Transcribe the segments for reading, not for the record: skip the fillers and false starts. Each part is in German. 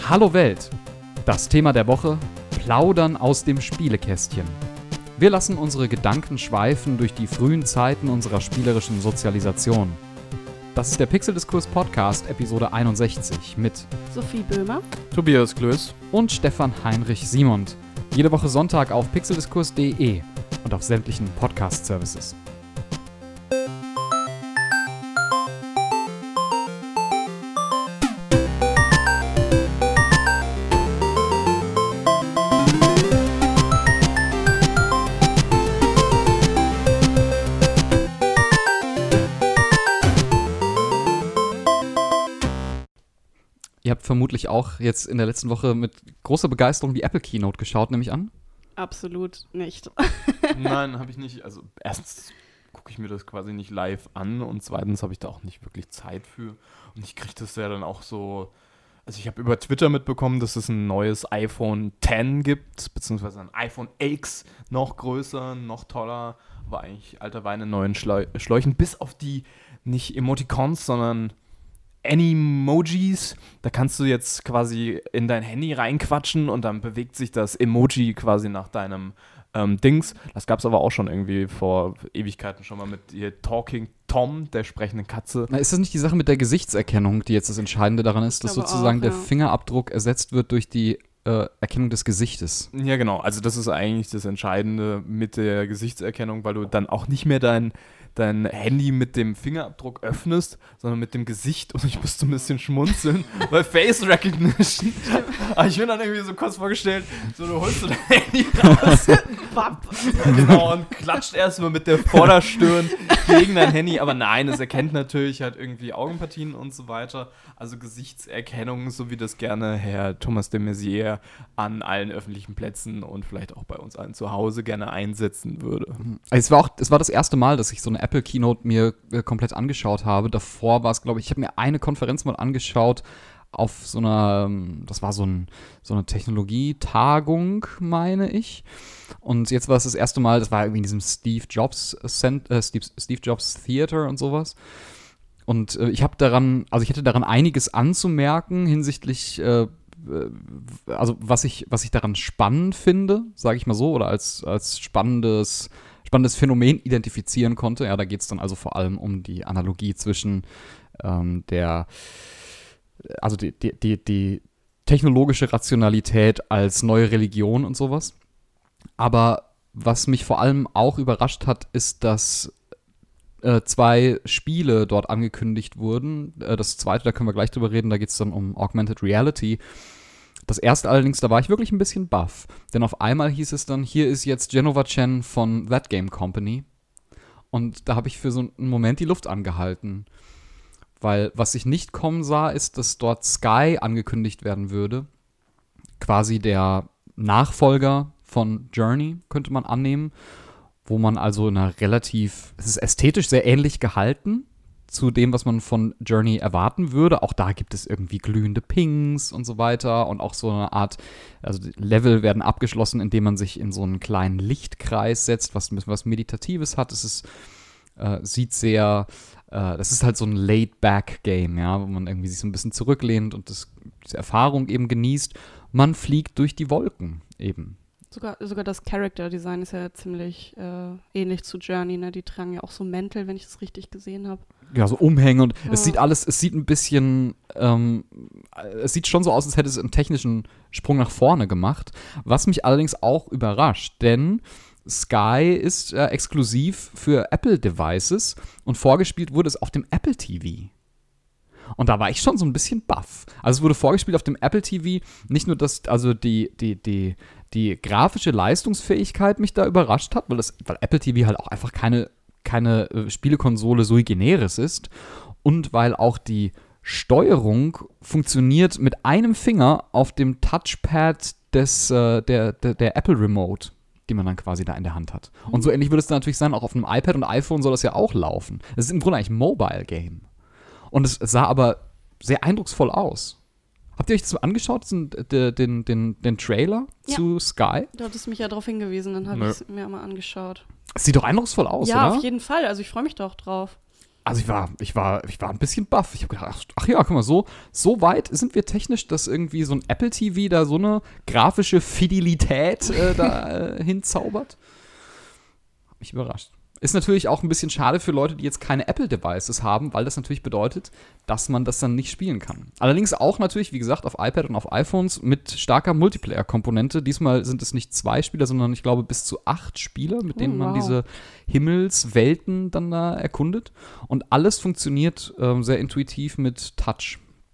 Hallo Welt! Das Thema der Woche: Plaudern aus dem Spielekästchen. Wir lassen unsere Gedanken schweifen durch die frühen Zeiten unserer spielerischen Sozialisation. Das ist der Pixeldiskurs Podcast, Episode 61 mit Sophie Böhmer, Tobias Klöß und Stefan Heinrich Simond. Jede Woche Sonntag auf pixeldiskurs.de und auf sämtlichen Podcast-Services. Ihr habt vermutlich auch jetzt in der letzten Woche mit großer Begeisterung die Apple Keynote geschaut, nehme ich an. absolut nicht. Nein, habe ich nicht. Also erstens gucke ich mir das quasi nicht live an und zweitens habe ich da auch nicht wirklich Zeit für. Und ich kriege das ja dann auch so. Also ich habe über Twitter mitbekommen, dass es ein neues iPhone X gibt, beziehungsweise ein iPhone X, noch größer, noch toller, aber eigentlich alter Wein in neuen Schläuchen, bis auf die nicht Emoticons, sondern Animojis. Da kannst du jetzt quasi in dein Handy reinquatschen und dann bewegt sich das Emoji quasi nach deinem Dings. Das gab es aber auch schon irgendwie vor Ewigkeiten schon mal mit hier Talking Tom, der sprechenden Katze. Na, ist das nicht die Sache mit der Gesichtserkennung, die jetzt das Entscheidende daran ist, dass sozusagen der Fingerabdruck ersetzt wird durch die Erkennung des Gesichtes? Ja, genau. Also das ist eigentlich das Entscheidende mit der Gesichtserkennung, weil du dann auch nicht mehr dein Handy mit dem Fingerabdruck öffnest, sondern mit dem Gesicht, und ich musste ein bisschen schmunzeln, weil Face Recognition. Aber ich bin dann irgendwie so kurz vorgestellt, so du holst so dein Handy raus genau, und klatscht erstmal mit der Vorderstirn gegen dein Handy, aber nein, es erkennt natürlich halt irgendwie Augenpartien und so weiter, also Gesichtserkennung, so wie das gerne Herr Thomas de Maizière an allen öffentlichen Plätzen und vielleicht auch bei uns allen zu Hause gerne einsetzen würde. Es war das erste Mal, dass ich so eine Apple Keynote mir komplett angeschaut habe. Davor war es, glaube ich habe mir eine Konferenz mal angeschaut auf so einer, das war so eine Technologietagung, meine ich. Und jetzt war es das erste Mal, das war irgendwie in diesem Steve Jobs Theater und sowas. Und ich hatte daran einiges anzumerken hinsichtlich also was ich daran spannend finde, sage ich mal so, oder als spannendes Phänomen identifizieren konnte. Ja, da geht es dann also vor allem um die Analogie zwischen die technologische Rationalität als neue Religion und sowas. Aber was mich vor allem auch überrascht hat, ist, dass 2 Spiele dort angekündigt wurden. Das zweite, da können wir gleich drüber reden, da geht es dann um Augmented Reality. Das erste allerdings, da war ich wirklich ein bisschen baff. Denn auf einmal hieß es dann, hier ist jetzt Jenova Chen von That Game Company. Und da habe ich für so einen Moment die Luft angehalten. Weil was ich nicht kommen sah, ist, dass dort Sky angekündigt werden würde. Quasi der Nachfolger von Journey, könnte man annehmen. Wo man also es ist ästhetisch sehr ähnlich gehalten zu dem, was man von Journey erwarten würde. Auch da gibt es irgendwie glühende Pings und so weiter und auch so eine Art, also die Level werden abgeschlossen, indem man sich in so einen kleinen Lichtkreis setzt, was Meditatives hat. Es ist, das ist halt so ein Laid-Back-Game, ja, wo man irgendwie sich so ein bisschen zurücklehnt und diese Erfahrung eben genießt. Man fliegt durch die Wolken eben. Sogar das Character-Design ist ja ziemlich ähnlich zu Journey, ne? Die tragen ja auch so Mäntel, wenn ich das richtig gesehen habe. Ja, so Umhänge und es sieht ein bisschen, es sieht schon so aus, als hätte es einen technischen Sprung nach vorne gemacht, was mich allerdings auch überrascht, denn Sky ist exklusiv für Apple-Devices und vorgespielt wurde es auf dem Apple TV. Und da war ich schon so ein bisschen baff. Also es wurde vorgespielt auf dem Apple TV, nicht nur, dass also die grafische Leistungsfähigkeit mich da überrascht hat, weil Apple TV halt auch einfach keine Spielekonsole sui generis ist und weil auch die Steuerung funktioniert mit einem Finger auf dem Touchpad der Apple Remote, die man dann quasi da in der Hand hat. Und so ähnlich würde es dann natürlich sein, auch auf einem iPad und iPhone soll das ja auch laufen. Das ist im Grunde eigentlich ein Mobile-Game. Und es sah aber sehr eindrucksvoll aus. Habt ihr euch das mal angeschaut, den Trailer zu Sky? Du hattest mich ja darauf hingewiesen, dann habe ich es mir mal angeschaut. Es sieht doch eindrucksvoll aus, ja, oder? auf jeden Fall. Also ich freue mich doch drauf. Also ich war ein bisschen baff. Ich habe gedacht, ach ja, guck mal, so weit sind wir technisch, dass irgendwie so ein Apple TV da so eine grafische Fidelität hinzaubert. Hat mich überrascht. Ist natürlich auch ein bisschen schade für Leute, die jetzt keine Apple-Devices haben, weil das natürlich bedeutet, dass man das dann nicht spielen kann. Allerdings auch natürlich, wie gesagt, auf iPad und auf iPhones mit starker Multiplayer-Komponente. Diesmal sind es nicht 2 Spieler, sondern ich glaube bis zu 8 Spieler, mit denen man diese Himmelswelten dann da erkundet. Und alles funktioniert sehr intuitiv mit Touch.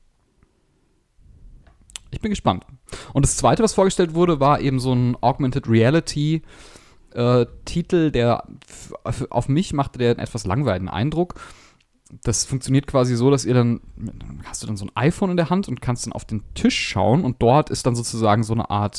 Ich bin gespannt. Und das Zweite, was vorgestellt wurde, war eben so ein Augmented Reality Titel, der auf mich machte der einen etwas langweiligen Eindruck. Das funktioniert quasi so, dass hast du dann so ein iPhone in der Hand und kannst dann auf den Tisch schauen und dort ist dann sozusagen so eine Art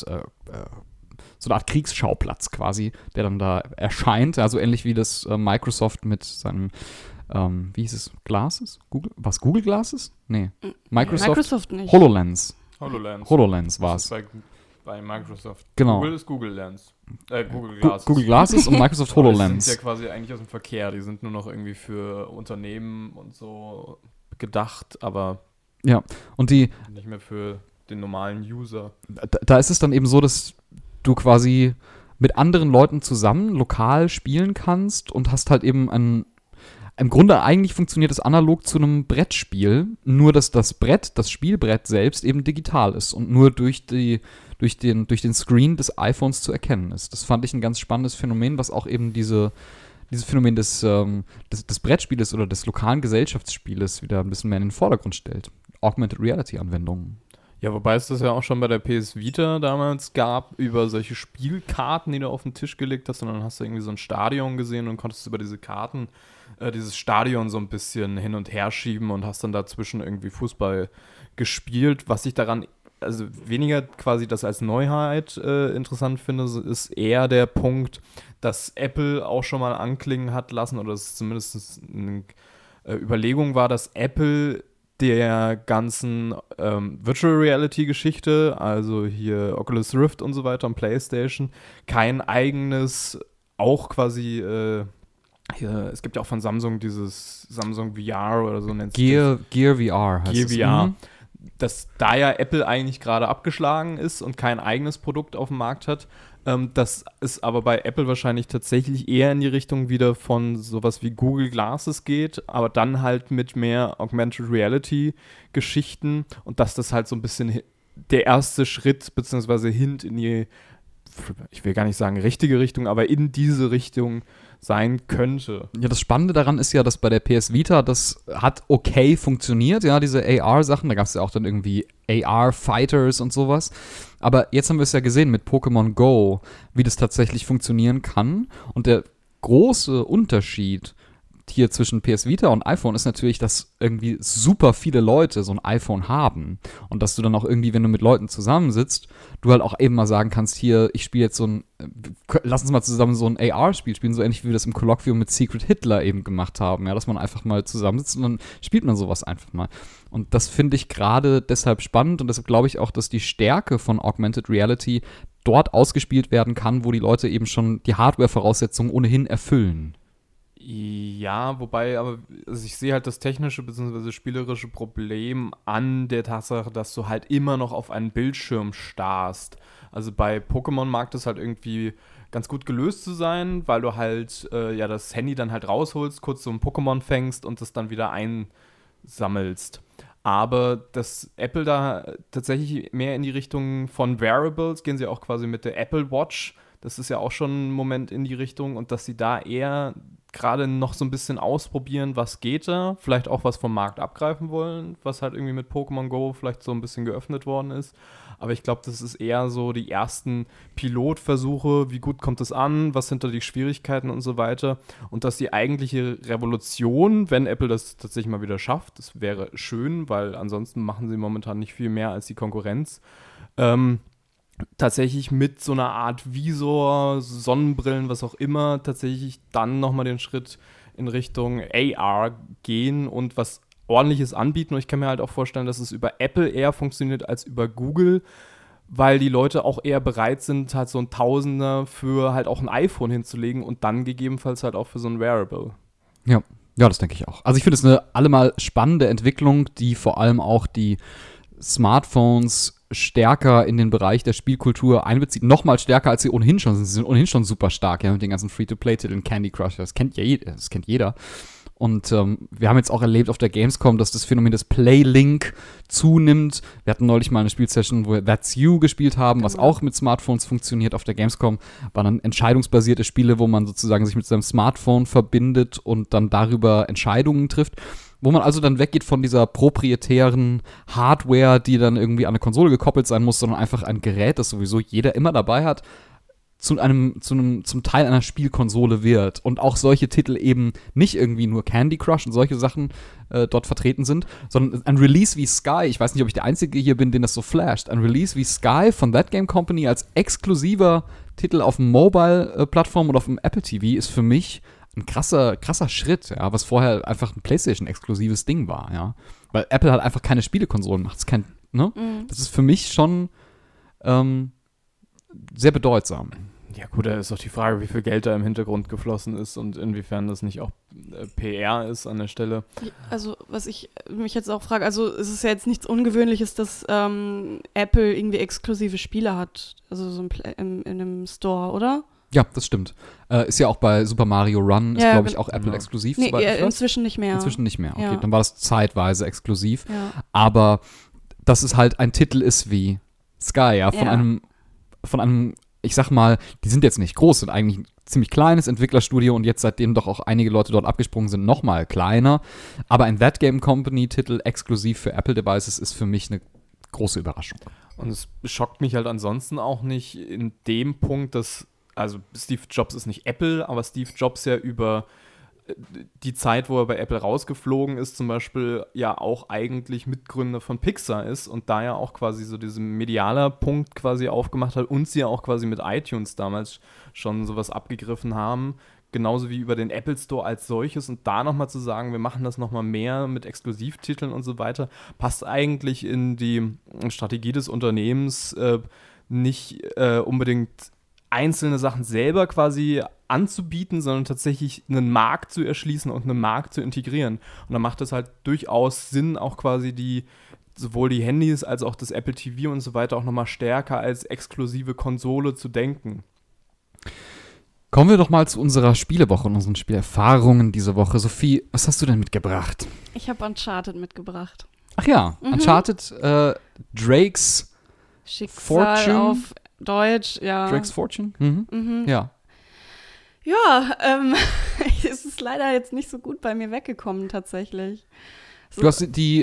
Kriegsschauplatz quasi, der dann da erscheint. Also ähnlich wie das Microsoft mit seinem wie hieß es? Glasses? Google Glasses? Nee. Microsoft nicht. HoloLens war es. Bei Microsoft. Genau. Google ist Google Lens. Google Glasses. Google Glasses und Microsoft HoloLens. Die sind ja quasi eigentlich aus dem Verkehr. Die sind nur noch irgendwie für Unternehmen und so gedacht, aber ja. Und die nicht mehr für den normalen User. Da ist es dann eben so, dass du quasi mit anderen Leuten zusammen lokal spielen kannst und hast halt eben im Grunde eigentlich funktioniert es analog zu einem Brettspiel, nur dass das Spielbrett selbst eben digital ist und nur durch den Screen des iPhones zu erkennen ist. Das fand ich ein ganz spannendes Phänomen, was auch eben dieses Phänomen des Brettspieles oder des lokalen Gesellschaftsspieles wieder ein bisschen mehr in den Vordergrund stellt. Augmented Reality Anwendungen. Ja, wobei es das ja auch schon bei der PS Vita damals gab, über solche Spielkarten, die du auf den Tisch gelegt hast, und dann hast du irgendwie so ein Stadion gesehen und konntest über diese Karten dieses Stadion so ein bisschen hin und her schieben und hast dann dazwischen irgendwie Fußball gespielt. Was ich daran, also weniger quasi das als Neuheit interessant finde, ist eher der Punkt, dass Apple auch schon mal anklingen hat lassen, oder es zumindest eine Überlegung war, dass Apple der ganzen Virtual Reality Geschichte, also hier Oculus Rift und so weiter und PlayStation, kein eigenes, auch quasi es gibt ja auch von Samsung dieses Samsung VR oder so nennt sich das. Gear VR heißt es. Gear VR. Dass da ja Apple eigentlich gerade abgeschlagen ist und kein eigenes Produkt auf dem Markt hat, das ist aber bei Apple wahrscheinlich tatsächlich eher in die Richtung wieder von sowas wie Google Glasses geht, aber dann halt mit mehr Augmented Reality Geschichten, und dass das halt so ein bisschen der erste Schritt beziehungsweise Hint in die, ich will gar nicht sagen richtige Richtung, aber in diese Richtung sein könnte. Ja, das Spannende daran ist ja, dass bei der PS Vita das hat okay funktioniert, ja, diese AR-Sachen, da gab es ja auch dann irgendwie AR-Fighters und sowas, aber jetzt haben wir es ja gesehen mit Pokémon Go, wie das tatsächlich funktionieren kann, und der große Unterschied hier zwischen PS Vita und iPhone ist natürlich, dass irgendwie super viele Leute so ein iPhone haben und dass du dann auch irgendwie, wenn du mit Leuten zusammensitzt, du halt auch eben mal sagen kannst, hier, ich spiele jetzt lass uns mal zusammen so ein AR-Spiel spielen, so ähnlich wie wir das im Kolloquium mit Secret Hitler eben gemacht haben, ja, dass man einfach mal zusammensitzt und dann spielt man sowas einfach mal. Und das finde ich gerade deshalb spannend und deshalb glaube ich auch, dass die Stärke von Augmented Reality dort ausgespielt werden kann, wo die Leute eben schon die Hardware-Voraussetzungen ohnehin erfüllen. Ja, wobei, aber also ich sehe halt das technische bzw. spielerische Problem an der Tatsache, dass du halt immer noch auf einen Bildschirm starrst. Also bei Pokémon mag das halt irgendwie ganz gut gelöst zu sein, weil du halt das Handy dann halt rausholst, kurz so ein Pokémon fängst und das dann wieder einsammelst. Aber dass Apple da tatsächlich mehr in die Richtung von Wearables, gehen sie auch quasi mit der Apple Watch, das ist ja auch schon ein Moment in die Richtung, und dass sie da eher gerade noch so ein bisschen ausprobieren, was geht da, vielleicht auch was vom Markt abgreifen wollen, was halt irgendwie mit Pokémon Go vielleicht so ein bisschen geöffnet worden ist. Aber ich glaube, das ist eher so die ersten Pilotversuche, wie gut kommt es an, was sind da die Schwierigkeiten und so weiter. Und dass die eigentliche Revolution, wenn Apple das tatsächlich mal wieder schafft, das wäre schön, weil ansonsten machen sie momentan nicht viel mehr als die Konkurrenz, tatsächlich mit so einer Art Visor, Sonnenbrillen, was auch immer, tatsächlich dann nochmal den Schritt in Richtung AR gehen und was Ordentliches anbieten. Und ich kann mir halt auch vorstellen, dass es über Apple eher funktioniert als über Google, weil die Leute auch eher bereit sind, halt so ein Tausender für halt auch ein iPhone hinzulegen und dann gegebenenfalls halt auch für so ein Wearable. Ja, Ja, das denke ich auch. Also ich finde es eine allemal spannende Entwicklung, die vor allem auch die Smartphones stärker in den Bereich der Spielkultur einbezieht. Nochmal stärker, als sie ohnehin schon sind. Sie sind ohnehin schon super stark, ja, mit den ganzen Free-to-Play-Titeln, Candy Crush, das kennt jeder. Und wir haben jetzt auch erlebt auf der Gamescom, dass das Phänomen des Playlink zunimmt. Wir hatten neulich mal eine Spielsession, wo wir That's You gespielt haben, was auch mit Smartphones funktioniert. Auf der Gamescom waren dann entscheidungsbasierte Spiele, wo man sozusagen sich mit seinem Smartphone verbindet und dann darüber Entscheidungen trifft. Wo man also dann weggeht von dieser proprietären Hardware, die dann irgendwie an eine Konsole gekoppelt sein muss, sondern einfach ein Gerät, das sowieso jeder immer dabei hat, zum Teil einer Spielkonsole wird. Und auch solche Titel eben nicht irgendwie nur Candy Crush und solche Sachen dort vertreten sind, sondern ein Release wie Sky, ich weiß nicht, ob ich der Einzige hier bin, den das so flasht, ein Release wie Sky von That Game Company als exklusiver Titel auf dem Mobile-Plattform oder auf dem Apple TV ist für mich ein krasser Schritt, ja, was vorher einfach ein PlayStation-exklusives Ding war, ja. Weil Apple halt einfach keine Spielekonsolen macht. Das ist für mich schon sehr bedeutsam. Ja gut, da ist doch die Frage, wie viel Geld da im Hintergrund geflossen ist und inwiefern das nicht auch PR ist an der Stelle. Also was ich mich jetzt auch frage, also es ist ja jetzt nichts Ungewöhnliches, dass Apple irgendwie exklusive Spiele hat, also so in einem Store, oder? Ja, das stimmt. Ist ja auch bei Super Mario Run, ist Ja, glaube ich auch Apple exklusiv. Nee, soweit ich weiß. inzwischen nicht mehr. Inzwischen nicht mehr, okay. Ja. Dann war das zeitweise exklusiv. Ja. Aber dass es halt ein Titel ist wie Sky, ja, von einem, ich sag mal, die sind jetzt nicht groß, sind eigentlich ein ziemlich kleines Entwicklerstudio und jetzt, seitdem doch auch einige Leute dort abgesprungen sind, nochmal kleiner. Aber ein That Game Company-Titel exklusiv für Apple-Devices ist für mich eine große Überraschung. Und es schockt mich halt ansonsten auch nicht in dem Punkt, dass, also Steve Jobs ist nicht Apple, aber Steve Jobs ja über die Zeit, wo er bei Apple rausgeflogen ist, zum Beispiel ja auch eigentlich Mitgründer von Pixar ist und da ja auch quasi so diesen medialer Punkt quasi aufgemacht hat und sie ja auch quasi mit iTunes damals schon sowas abgegriffen haben, genauso wie über den Apple Store als solches und da nochmal zu sagen, wir machen das nochmal mehr mit Exklusivtiteln und so weiter, passt eigentlich in die Strategie des Unternehmens nicht unbedingt einzelne Sachen selber quasi anzubieten, sondern tatsächlich einen Markt zu erschließen und einen Markt zu integrieren. Und da macht es halt durchaus Sinn, auch quasi sowohl die Handys als auch das Apple TV und so weiter auch nochmal stärker als exklusive Konsole zu denken. Kommen wir doch mal zu unserer Spielewoche und unseren Spielerfahrungen diese Woche. Sophie, was hast du denn mitgebracht? Ich habe Uncharted mitgebracht. Ach ja, Uncharted, Drake's Schicksal Fortune? auf Deutsch, ja. Drake's Fortune? Ja. Ja, es ist leider jetzt nicht so gut bei mir weggekommen, tatsächlich. So, Du hast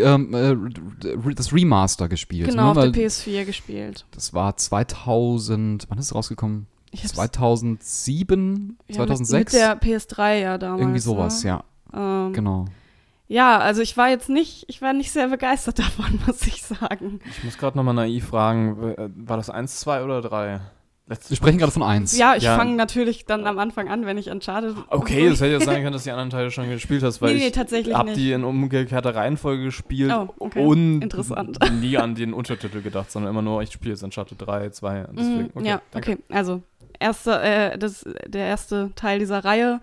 das Remaster gespielt, genau, ne? auf Weil der PS4 gespielt. das war 2000, wann ist es rausgekommen? Ich hab's- 2007? Ja, 2006? Mit der PS3 ja damals. Irgendwie sowas, ne? ja, genau. Ja, also ich war nicht sehr begeistert davon, muss ich sagen. Ich muss gerade nochmal naiv fragen, war das 1, 2 oder 3? Wir sprechen gerade von 1. Ja, ich Ja. fange natürlich dann am Anfang an, wenn ich Uncharted. Okay, das hätte ja sein können, dass die anderen Teile schon gespielt hast, weil Nee, ich tatsächlich habe nicht. die in umgekehrter Reihenfolge gespielt Oh, okay. und Interessant. nie an den Untertitel gedacht, sondern immer nur, ich spiele jetzt Uncharted 3, 2. Deswegen, Ja, danke. okay. Also, der erste Teil dieser Reihe.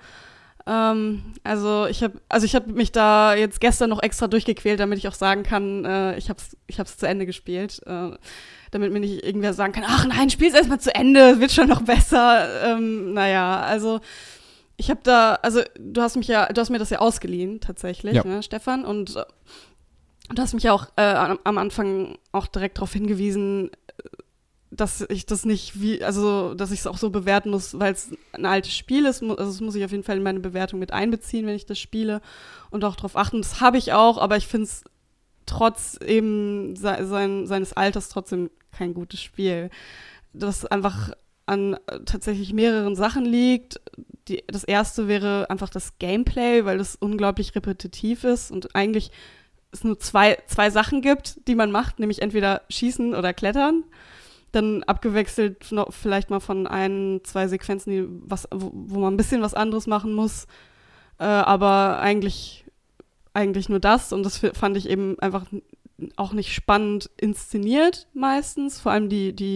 Also ich habe mich da jetzt gestern noch extra durchgequält, damit ich auch sagen kann, ich hab's zu Ende gespielt. Damit mir nicht irgendwer sagen kann, ach nein, spiel's erstmal zu Ende, wird schon noch besser. Naja, also ich habe da, also du hast mir das ja ausgeliehen, tatsächlich, Ja. ne, Stefan, und du hast mich ja auch am Anfang auch direkt darauf hingewiesen, dass ich das nicht dass ich es auch so bewerten muss, weil es ein altes Spiel ist. Also das muss ich auf jeden Fall in meine Bewertung mit einbeziehen, wenn ich das spiele und auch darauf achten. Das habe ich auch, aber ich finde es trotz eben seines Alters trotzdem kein gutes Spiel. Das einfach an tatsächlich mehreren Sachen liegt. Das erste wäre einfach das Gameplay, weil das unglaublich repetitiv ist und eigentlich es nur zwei Sachen gibt, die man macht, nämlich entweder schießen oder klettern. Dann abgewechselt noch vielleicht mal von 1, 2 Sequenzen, wo man ein bisschen was anderes machen muss. Aber eigentlich nur das. Und das fand ich eben einfach auch nicht spannend inszeniert meistens. Vor allem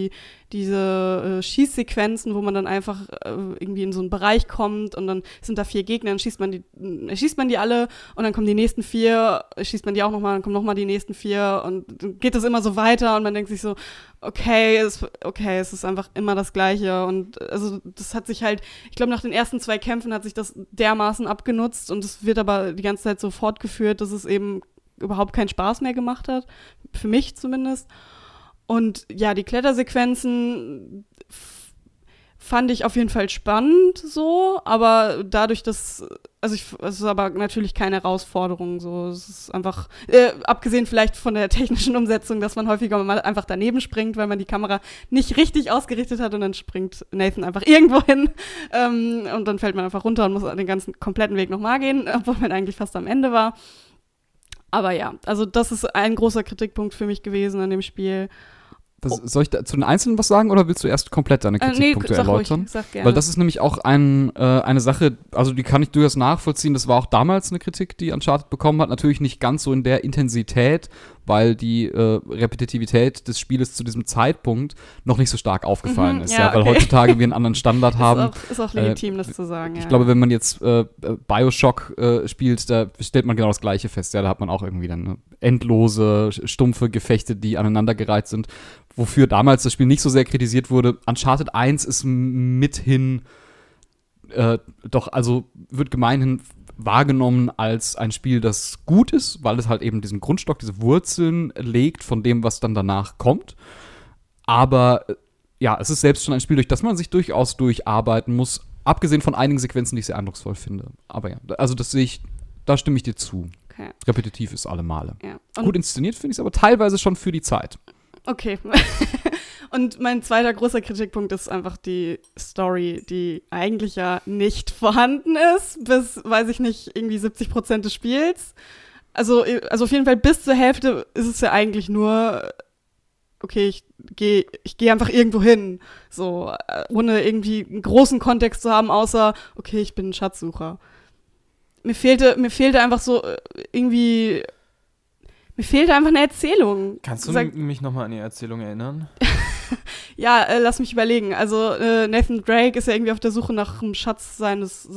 diese Schießsequenzen, wo man dann einfach irgendwie in so einen Bereich kommt und dann sind da 4 Gegner, dann schießt man die alle und dann kommen die nächsten 4, schießt man die auch nochmal, dann kommen nochmal die nächsten 4 und dann geht das immer so weiter und man denkt sich so, okay, es ist einfach immer das Gleiche und also das hat sich halt, ich glaube nach den ersten 2 Kämpfen hat sich das dermaßen abgenutzt und es wird aber die ganze Zeit so fortgeführt, dass es eben überhaupt keinen Spaß mehr gemacht hat, für mich zumindest. Und ja, die Klettersequenzen fand ich auf jeden Fall spannend so, aber dadurch, dass, es ist aber natürlich keine Herausforderung so, es ist einfach, abgesehen vielleicht von der technischen Umsetzung, dass man häufiger mal einfach daneben springt, weil man die Kamera nicht richtig ausgerichtet hat und dann springt Nathan einfach irgendwo hin und dann fällt man einfach runter und muss den ganzen kompletten Weg nochmal gehen, obwohl man eigentlich fast am Ende war. Aber ja, also das ist ein großer Kritikpunkt für mich gewesen an dem Spiel. Soll ich da zu den Einzelnen was sagen oder willst du erst komplett deine Kritikpunkte erläutern? Ruhig, sag gerne. Weil das ist nämlich auch eine Sache, also die kann ich durchaus nachvollziehen. Das war auch damals eine Kritik, die Uncharted bekommen hat. Natürlich nicht ganz so in der Intensität, weil die Repetitivität des Spieles zu diesem Zeitpunkt noch nicht so stark aufgefallen ist. Ja, weil heutzutage wir einen anderen Standard haben. Ist auch legitim, das zu sagen. Ich glaube, wenn man jetzt Bioshock spielt, da stellt man genau das Gleiche fest. Ja, da hat man auch irgendwie dann endlose, stumpfe Gefechte, die aneinandergereiht sind. Wofür damals das Spiel nicht so sehr kritisiert wurde. Uncharted 1 ist mithin doch, also wird gemeinhin wahrgenommen als ein Spiel, das gut ist, weil es halt eben diesen Grundstock, diese Wurzeln legt von dem, was dann danach kommt. Aber ja, es ist selbst schon ein Spiel, durch das man sich durchaus durcharbeiten muss, abgesehen von einigen Sequenzen, die ich sehr eindrucksvoll finde. Aber ja, also das sehe ich, da stimme ich dir zu. Okay. Repetitiv ist alle Male. Ja. Gut inszeniert finde ich es aber teilweise schon für die Zeit. Okay. Und mein zweiter großer Kritikpunkt ist einfach die Story, die eigentlich ja nicht vorhanden ist, bis, weiß ich nicht, irgendwie 70% des Spiels. Also auf jeden Fall bis zur Hälfte ist es ja eigentlich nur, okay, ich gehe einfach irgendwo hin, so, ohne irgendwie einen großen Kontext zu haben, außer, okay, ich bin ein Schatzsucher. Mir fehlte einfach so irgendwie, mir fehlte einfach eine Erzählung. Kannst du mich nochmal an die Erzählung erinnern? Ja, lass mich überlegen. Also Nathan Drake ist ja irgendwie auf der Suche nach einem Schatz seines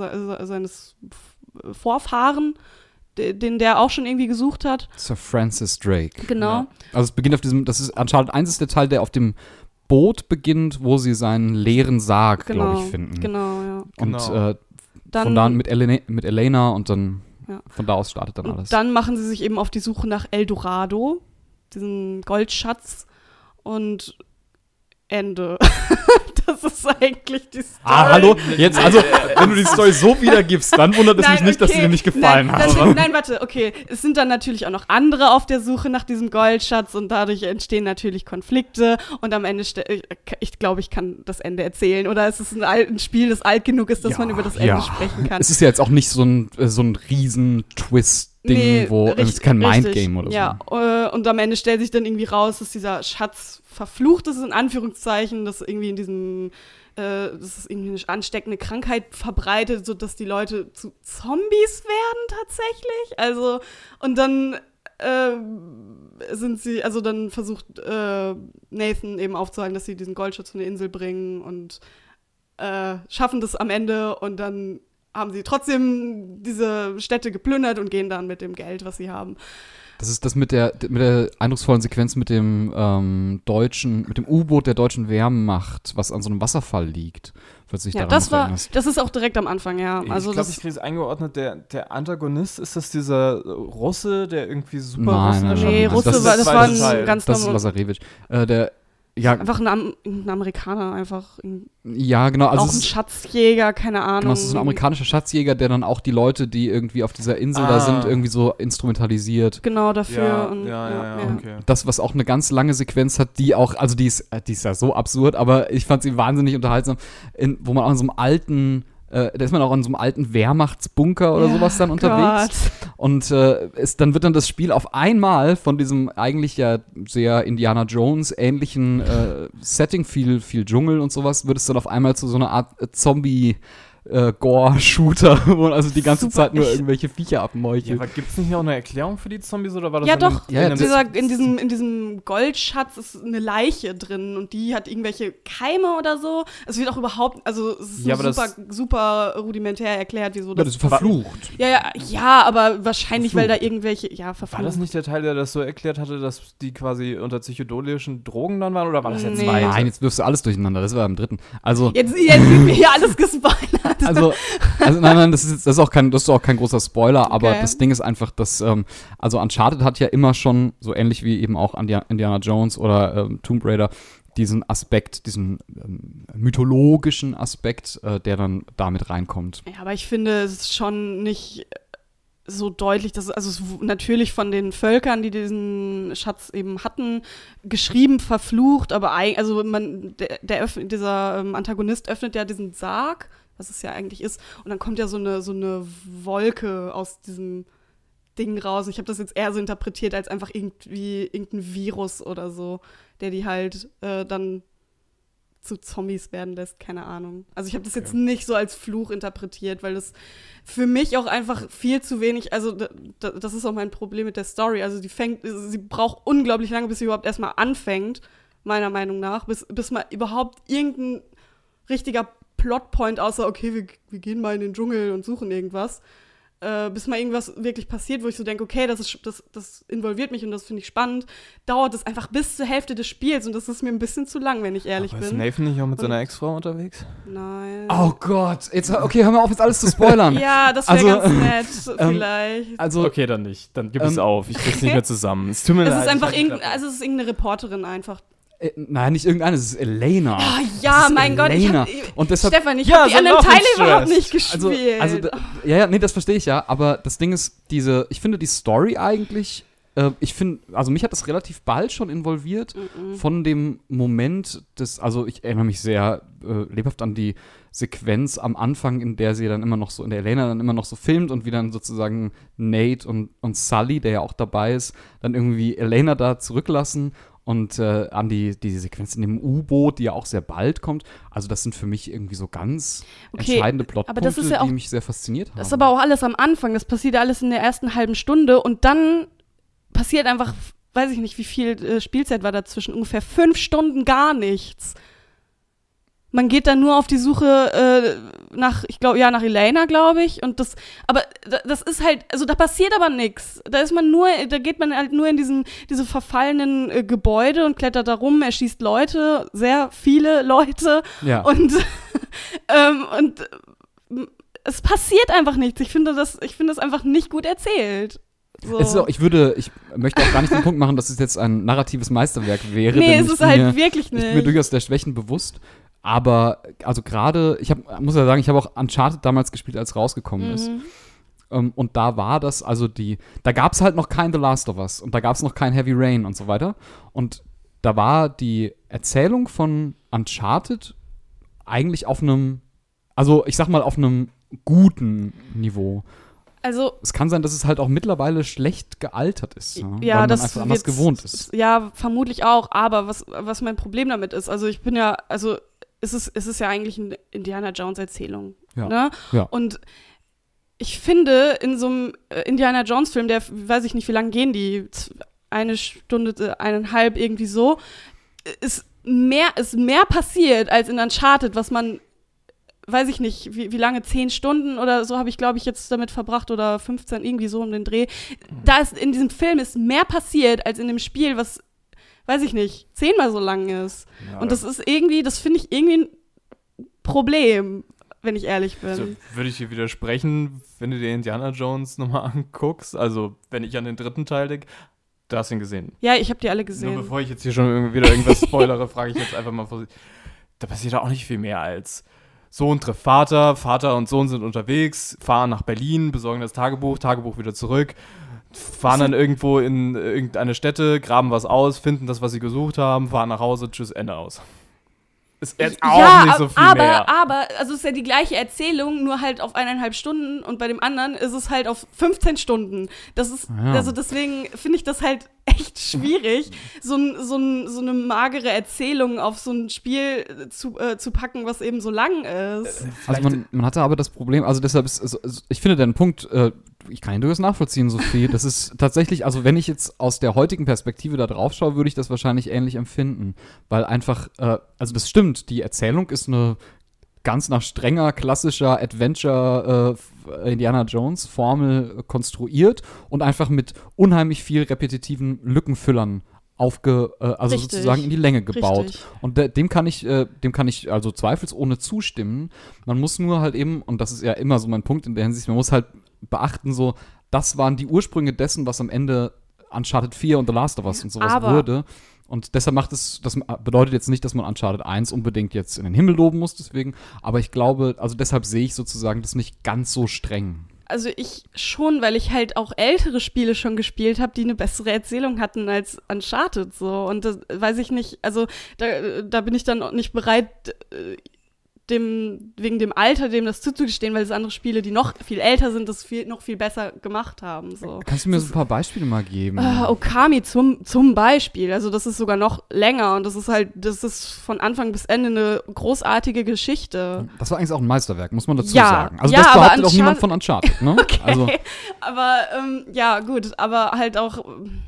Vorfahren, den der auch schon irgendwie gesucht hat. Sir Francis Drake. Genau. Ja. Also es beginnt auf diesem, das ist Uncharted 1 ist der Teil, der auf dem Boot beginnt, wo sie seinen leeren Sarg, glaube ich, finden. Genau, ja. Und von da mit Elena und dann von da aus startet dann und alles. Dann machen sie sich eben auf die Suche nach El Dorado, diesen Goldschatz, und Ende. Das ist eigentlich die Story. Hallo? Jetzt, also, wenn du die Story so wiedergibst, dann wundert es mich nicht, dass sie dir nicht gefallen hat. Nein, warte, okay. Es sind dann natürlich auch noch andere auf der Suche nach diesem Goldschatz und dadurch entstehen natürlich Konflikte und am Ende, ich glaube, ich kann das Ende erzählen. Oder es ist ein Spiel, das alt genug ist, dass man über das Ende sprechen kann. Es ist ja jetzt auch nicht so ein Riesen-Twist-Ding, wo es ist kein Mindgame oder so. Ja, und am Ende stellt sich dann irgendwie raus, dass dieser Schatz verflucht ist, in Anführungszeichen, dass irgendwie in diesem, dass es irgendwie eine ansteckende Krankheit verbreitet, sodass die Leute zu Zombies werden tatsächlich. Also, und dann dann versucht Nathan eben aufzuhalten, dass sie diesen Goldschatz von der Insel bringen und schaffen das am Ende und dann haben sie trotzdem diese Städte geplündert und gehen dann mit dem Geld, was sie haben. Das ist das mit der eindrucksvollen Sequenz mit dem U-Boot der deutschen Wehrmacht, was an so einem Wasserfall liegt. Falls du dich daran noch erinnerst. Das ist auch direkt am Anfang, ja. Also ich glaube, ich kriege es eingeordnet. Der Antagonist, ist das dieser Russe, der irgendwie super Nein. Nee, Russe, das war ein ganz Das ist Lazarevich. einfach ein Amerikaner, einfach. Ja, genau. Also auch ein Schatzjäger, keine Ahnung. Genau, das ist ein amerikanischer Schatzjäger, der dann auch die Leute, die irgendwie auf dieser Insel da sind, irgendwie so instrumentalisiert. Genau, dafür. Okay. Das, was auch eine ganz lange Sequenz hat, die auch, also die ist ja so absurd, aber ich fand sie wahnsinnig unterhaltsam, wo man auch in so einem alten da ist man auch in so einem alten Wehrmachtsbunker oder sowas dann unterwegs. Gott. Und dann wird dann das Spiel auf einmal von diesem eigentlich ja sehr Indiana Jones ähnlichen Setting, viel Dschungel und sowas, wird es dann auf einmal zu so einer Art Zombie Gore-Shooter, wo man also die ganze Super, Zeit nur ich- irgendwelche Viecher Ja, abmeuchelt. aber gibt es nicht auch eine Erklärung für die Zombies oder war das Ja, in einem- doch. Ja, in einem- das- In diesem Goldschatz ist eine Leiche drin und die hat irgendwelche Keime oder so. Es wird auch überhaupt, also es ist Ja, so aber super, super rudimentär erklärt, wieso Ja, das. das ist verflucht. Ja, aber wahrscheinlich, weil da irgendwelche, ja, verflucht. War das nicht der Teil, der das so erklärt hatte, dass die quasi unter psychedelischen Drogen dann waren oder war das der Nee. zweite? Nein, jetzt wirfst du alles durcheinander. Das war im dritten. Also, Jetzt wird mir hier alles gespoilert. also nein, das ist auch kein großer Spoiler, aber Okay. das Ding ist einfach, dass, also Uncharted hat ja immer schon, so ähnlich wie eben auch Indiana Jones oder Tomb Raider, diesen Aspekt, diesen mythologischen Aspekt, der dann damit reinkommt. Ja, aber ich finde, es ist schon nicht so deutlich, dass also es natürlich von den Völkern, die diesen Schatz eben hatten, geschrieben, verflucht, aber also dieser Antagonist öffnet ja diesen Sarg, was es ja eigentlich ist, und dann kommt ja so eine Wolke aus diesem Ding raus. Ich habe das jetzt eher so interpretiert als einfach irgendein Virus oder so, der die halt dann zu Zombies werden lässt, keine Ahnung. Also ich habe das jetzt nicht so als Fluch interpretiert, weil das für mich auch einfach viel zu wenig, also das ist auch mein Problem mit der Story, also sie braucht unglaublich lange, bis sie überhaupt erstmal anfängt, meiner Meinung nach, bis mal überhaupt irgendein richtiger Plotpoint, außer, okay, wir gehen mal in den Dschungel und suchen irgendwas, bis mal irgendwas wirklich passiert, wo ich so denke, okay, das involviert mich und das finde ich spannend, dauert es einfach bis zur Hälfte des Spiels und das ist mir ein bisschen zu lang, wenn ich ehrlich Aber ist bin. Nathan nicht auch mit seiner Ex-Frau unterwegs? Nein. Oh Gott, jetzt, okay, hör mal auf, jetzt alles zu spoilern. Ja, das wäre Also, ganz nett, vielleicht. Also, Okay, dann nicht. Dann gib es auf. Ich krieg's nicht mehr zusammen. Es tut mir leid. Es ist einfach ich halte die es ist irgendeine Reporterin einfach. nein, nicht irgendeine, es ist Elena. Ah, Es ja, ist mein Gott, Elena. Und deshalb, Stefan, ich Ja, habe die so anderen noch Teile mit überhaupt Stress. nicht gespielt. nee, das verstehe ich ja, aber das Ding ist, ich finde die Story eigentlich, also mich hat das relativ bald schon involviert von dem Moment also ich erinnere mich sehr lebhaft an die Sequenz am Anfang, in der Elena dann immer noch so filmt und wie dann sozusagen Nate und Sully, der ja auch dabei ist, dann irgendwie Elena da zurücklassen und an die Sequenz in dem U-Boot, die ja auch sehr bald kommt. Also das sind für mich irgendwie so ganz entscheidende aber Plotpunkte, das ist ja auch- die mich sehr fasziniert haben. Das ist aber auch alles am Anfang. Das passiert alles in der ersten halben Stunde und dann passiert einfach, weiß ich nicht, wie viel Spielzeit war dazwischen, ungefähr 5 Stunden gar nichts. Man geht dann nur auf die Suche nach Elena, glaube ich. Und das ist halt, also da passiert aber nichts. Da geht man halt nur in diese verfallenen Gebäude und klettert da rum, erschießt Leute, sehr viele Leute. Ja. Und es passiert einfach nichts. Ich finde das einfach nicht gut erzählt. So. Ich möchte auch gar nicht den Punkt machen, dass es jetzt ein narratives Meisterwerk wäre. Nee, denn es ich ist bin halt mir, wirklich Ich bin mir nicht. durchaus der Schwächen bewusst. Aber, also gerade, muss ja sagen, ich habe auch Uncharted damals gespielt, als rausgekommen ist. Und da war das, da gab es halt noch kein The Last of Us und da gab es noch kein Heavy Rain und so weiter. Und da war die Erzählung von Uncharted eigentlich auf einem guten Niveau. Also, Es kann sein, dass es halt auch mittlerweile schlecht gealtert ist, ja, weil man das einfach anders wird's- gewohnt ist. Ja, vermutlich auch. Aber was mein Problem damit ist, also ich bin ja, also es ist ja eigentlich eine Indiana Jones Erzählung. Ja. Ne? Ja. Und ich finde, in so einem Indiana Jones Film, der, weiß ich nicht, wie lange gehen die, 1 Stunde, 1,5, irgendwie so, ist mehr passiert als in Uncharted, was man, weiß ich nicht, wie lange, 10 Stunden oder so habe ich, glaube ich, jetzt damit verbracht oder 15, irgendwie so um den Dreh. In diesem Film ist mehr passiert als in dem Spiel, was, weiß ich nicht, 10-mal so lang ist. Ja, Und das finde ich irgendwie ein Problem, wenn ich ehrlich bin. Also, würde ich dir widersprechen, wenn du dir Indiana Jones nochmal anguckst. Also, wenn ich an den dritten Teil denke, du hast ihn gesehen. Ja, ich habe die alle Nur gesehen. bevor ich jetzt hier schon wieder irgendwas spoilere, frage ich jetzt einfach mal vorsichtig. Da passiert auch nicht viel mehr als Sohn trifft Vater, Vater und Sohn sind unterwegs, fahren nach Berlin, besorgen das Tagebuch wieder zurück, fahren dann irgendwo in irgendeine Stätte, graben was aus, finden das, was sie gesucht haben, fahren nach Hause, tschüss, Ende aus. Ist jetzt auch nicht so viel mehr. Aber, also es ist ja die gleiche Erzählung, nur halt auf 1,5 Stunden und bei dem anderen ist es halt auf 15 Stunden. Das ist, Ja. also deswegen finde ich das halt echt schwierig, so eine magere Erzählung auf so ein Spiel zu packen, was eben so lang ist. Also man hatte aber das Problem, also deshalb ist, also ich finde deinen Punkt, ich kann ihn durchaus nachvollziehen, Sophie. Das ist tatsächlich, also wenn ich jetzt aus der heutigen Perspektive da drauf schaue, würde ich das wahrscheinlich ähnlich empfinden. Weil einfach, also das stimmt, die Erzählung ist eine ganz nach strenger, klassischer Adventure Indiana Jones Formel konstruiert und einfach mit unheimlich viel repetitiven Lückenfüllern also Richtig. sozusagen in die Länge gebaut. Richtig. Und dem kann ich also zweifelsohne zustimmen. Man muss nur halt eben, und das ist ja immer so mein Punkt in der Hinsicht, man muss halt beachten, so, das waren die Ursprünge dessen, was am Ende Uncharted 4 und The Last of Us und sowas wurde. Und deshalb das bedeutet jetzt nicht, dass man Uncharted 1 unbedingt jetzt in den Himmel loben muss, deswegen. Aber ich glaube, also deshalb sehe ich sozusagen das nicht ganz so streng. Also ich schon, weil ich halt auch ältere Spiele schon gespielt habe, die eine bessere Erzählung hatten als Uncharted so. Und das weiß ich nicht, also da bin ich dann auch nicht bereit, wegen dem Alter dem das zuzugestehen, weil es andere Spiele, die noch viel älter sind, das noch viel besser gemacht haben. So. Kannst du mir so ein paar Beispiele mal geben? Okami zum Beispiel, also das ist sogar noch länger und das ist von Anfang bis Ende eine großartige Geschichte. Das war eigentlich auch ein Meisterwerk, muss man dazu Ja, sagen. Also ja, das aber behauptet auch niemand von Uncharted, ne? Okay, Also, aber ja gut, aber halt auch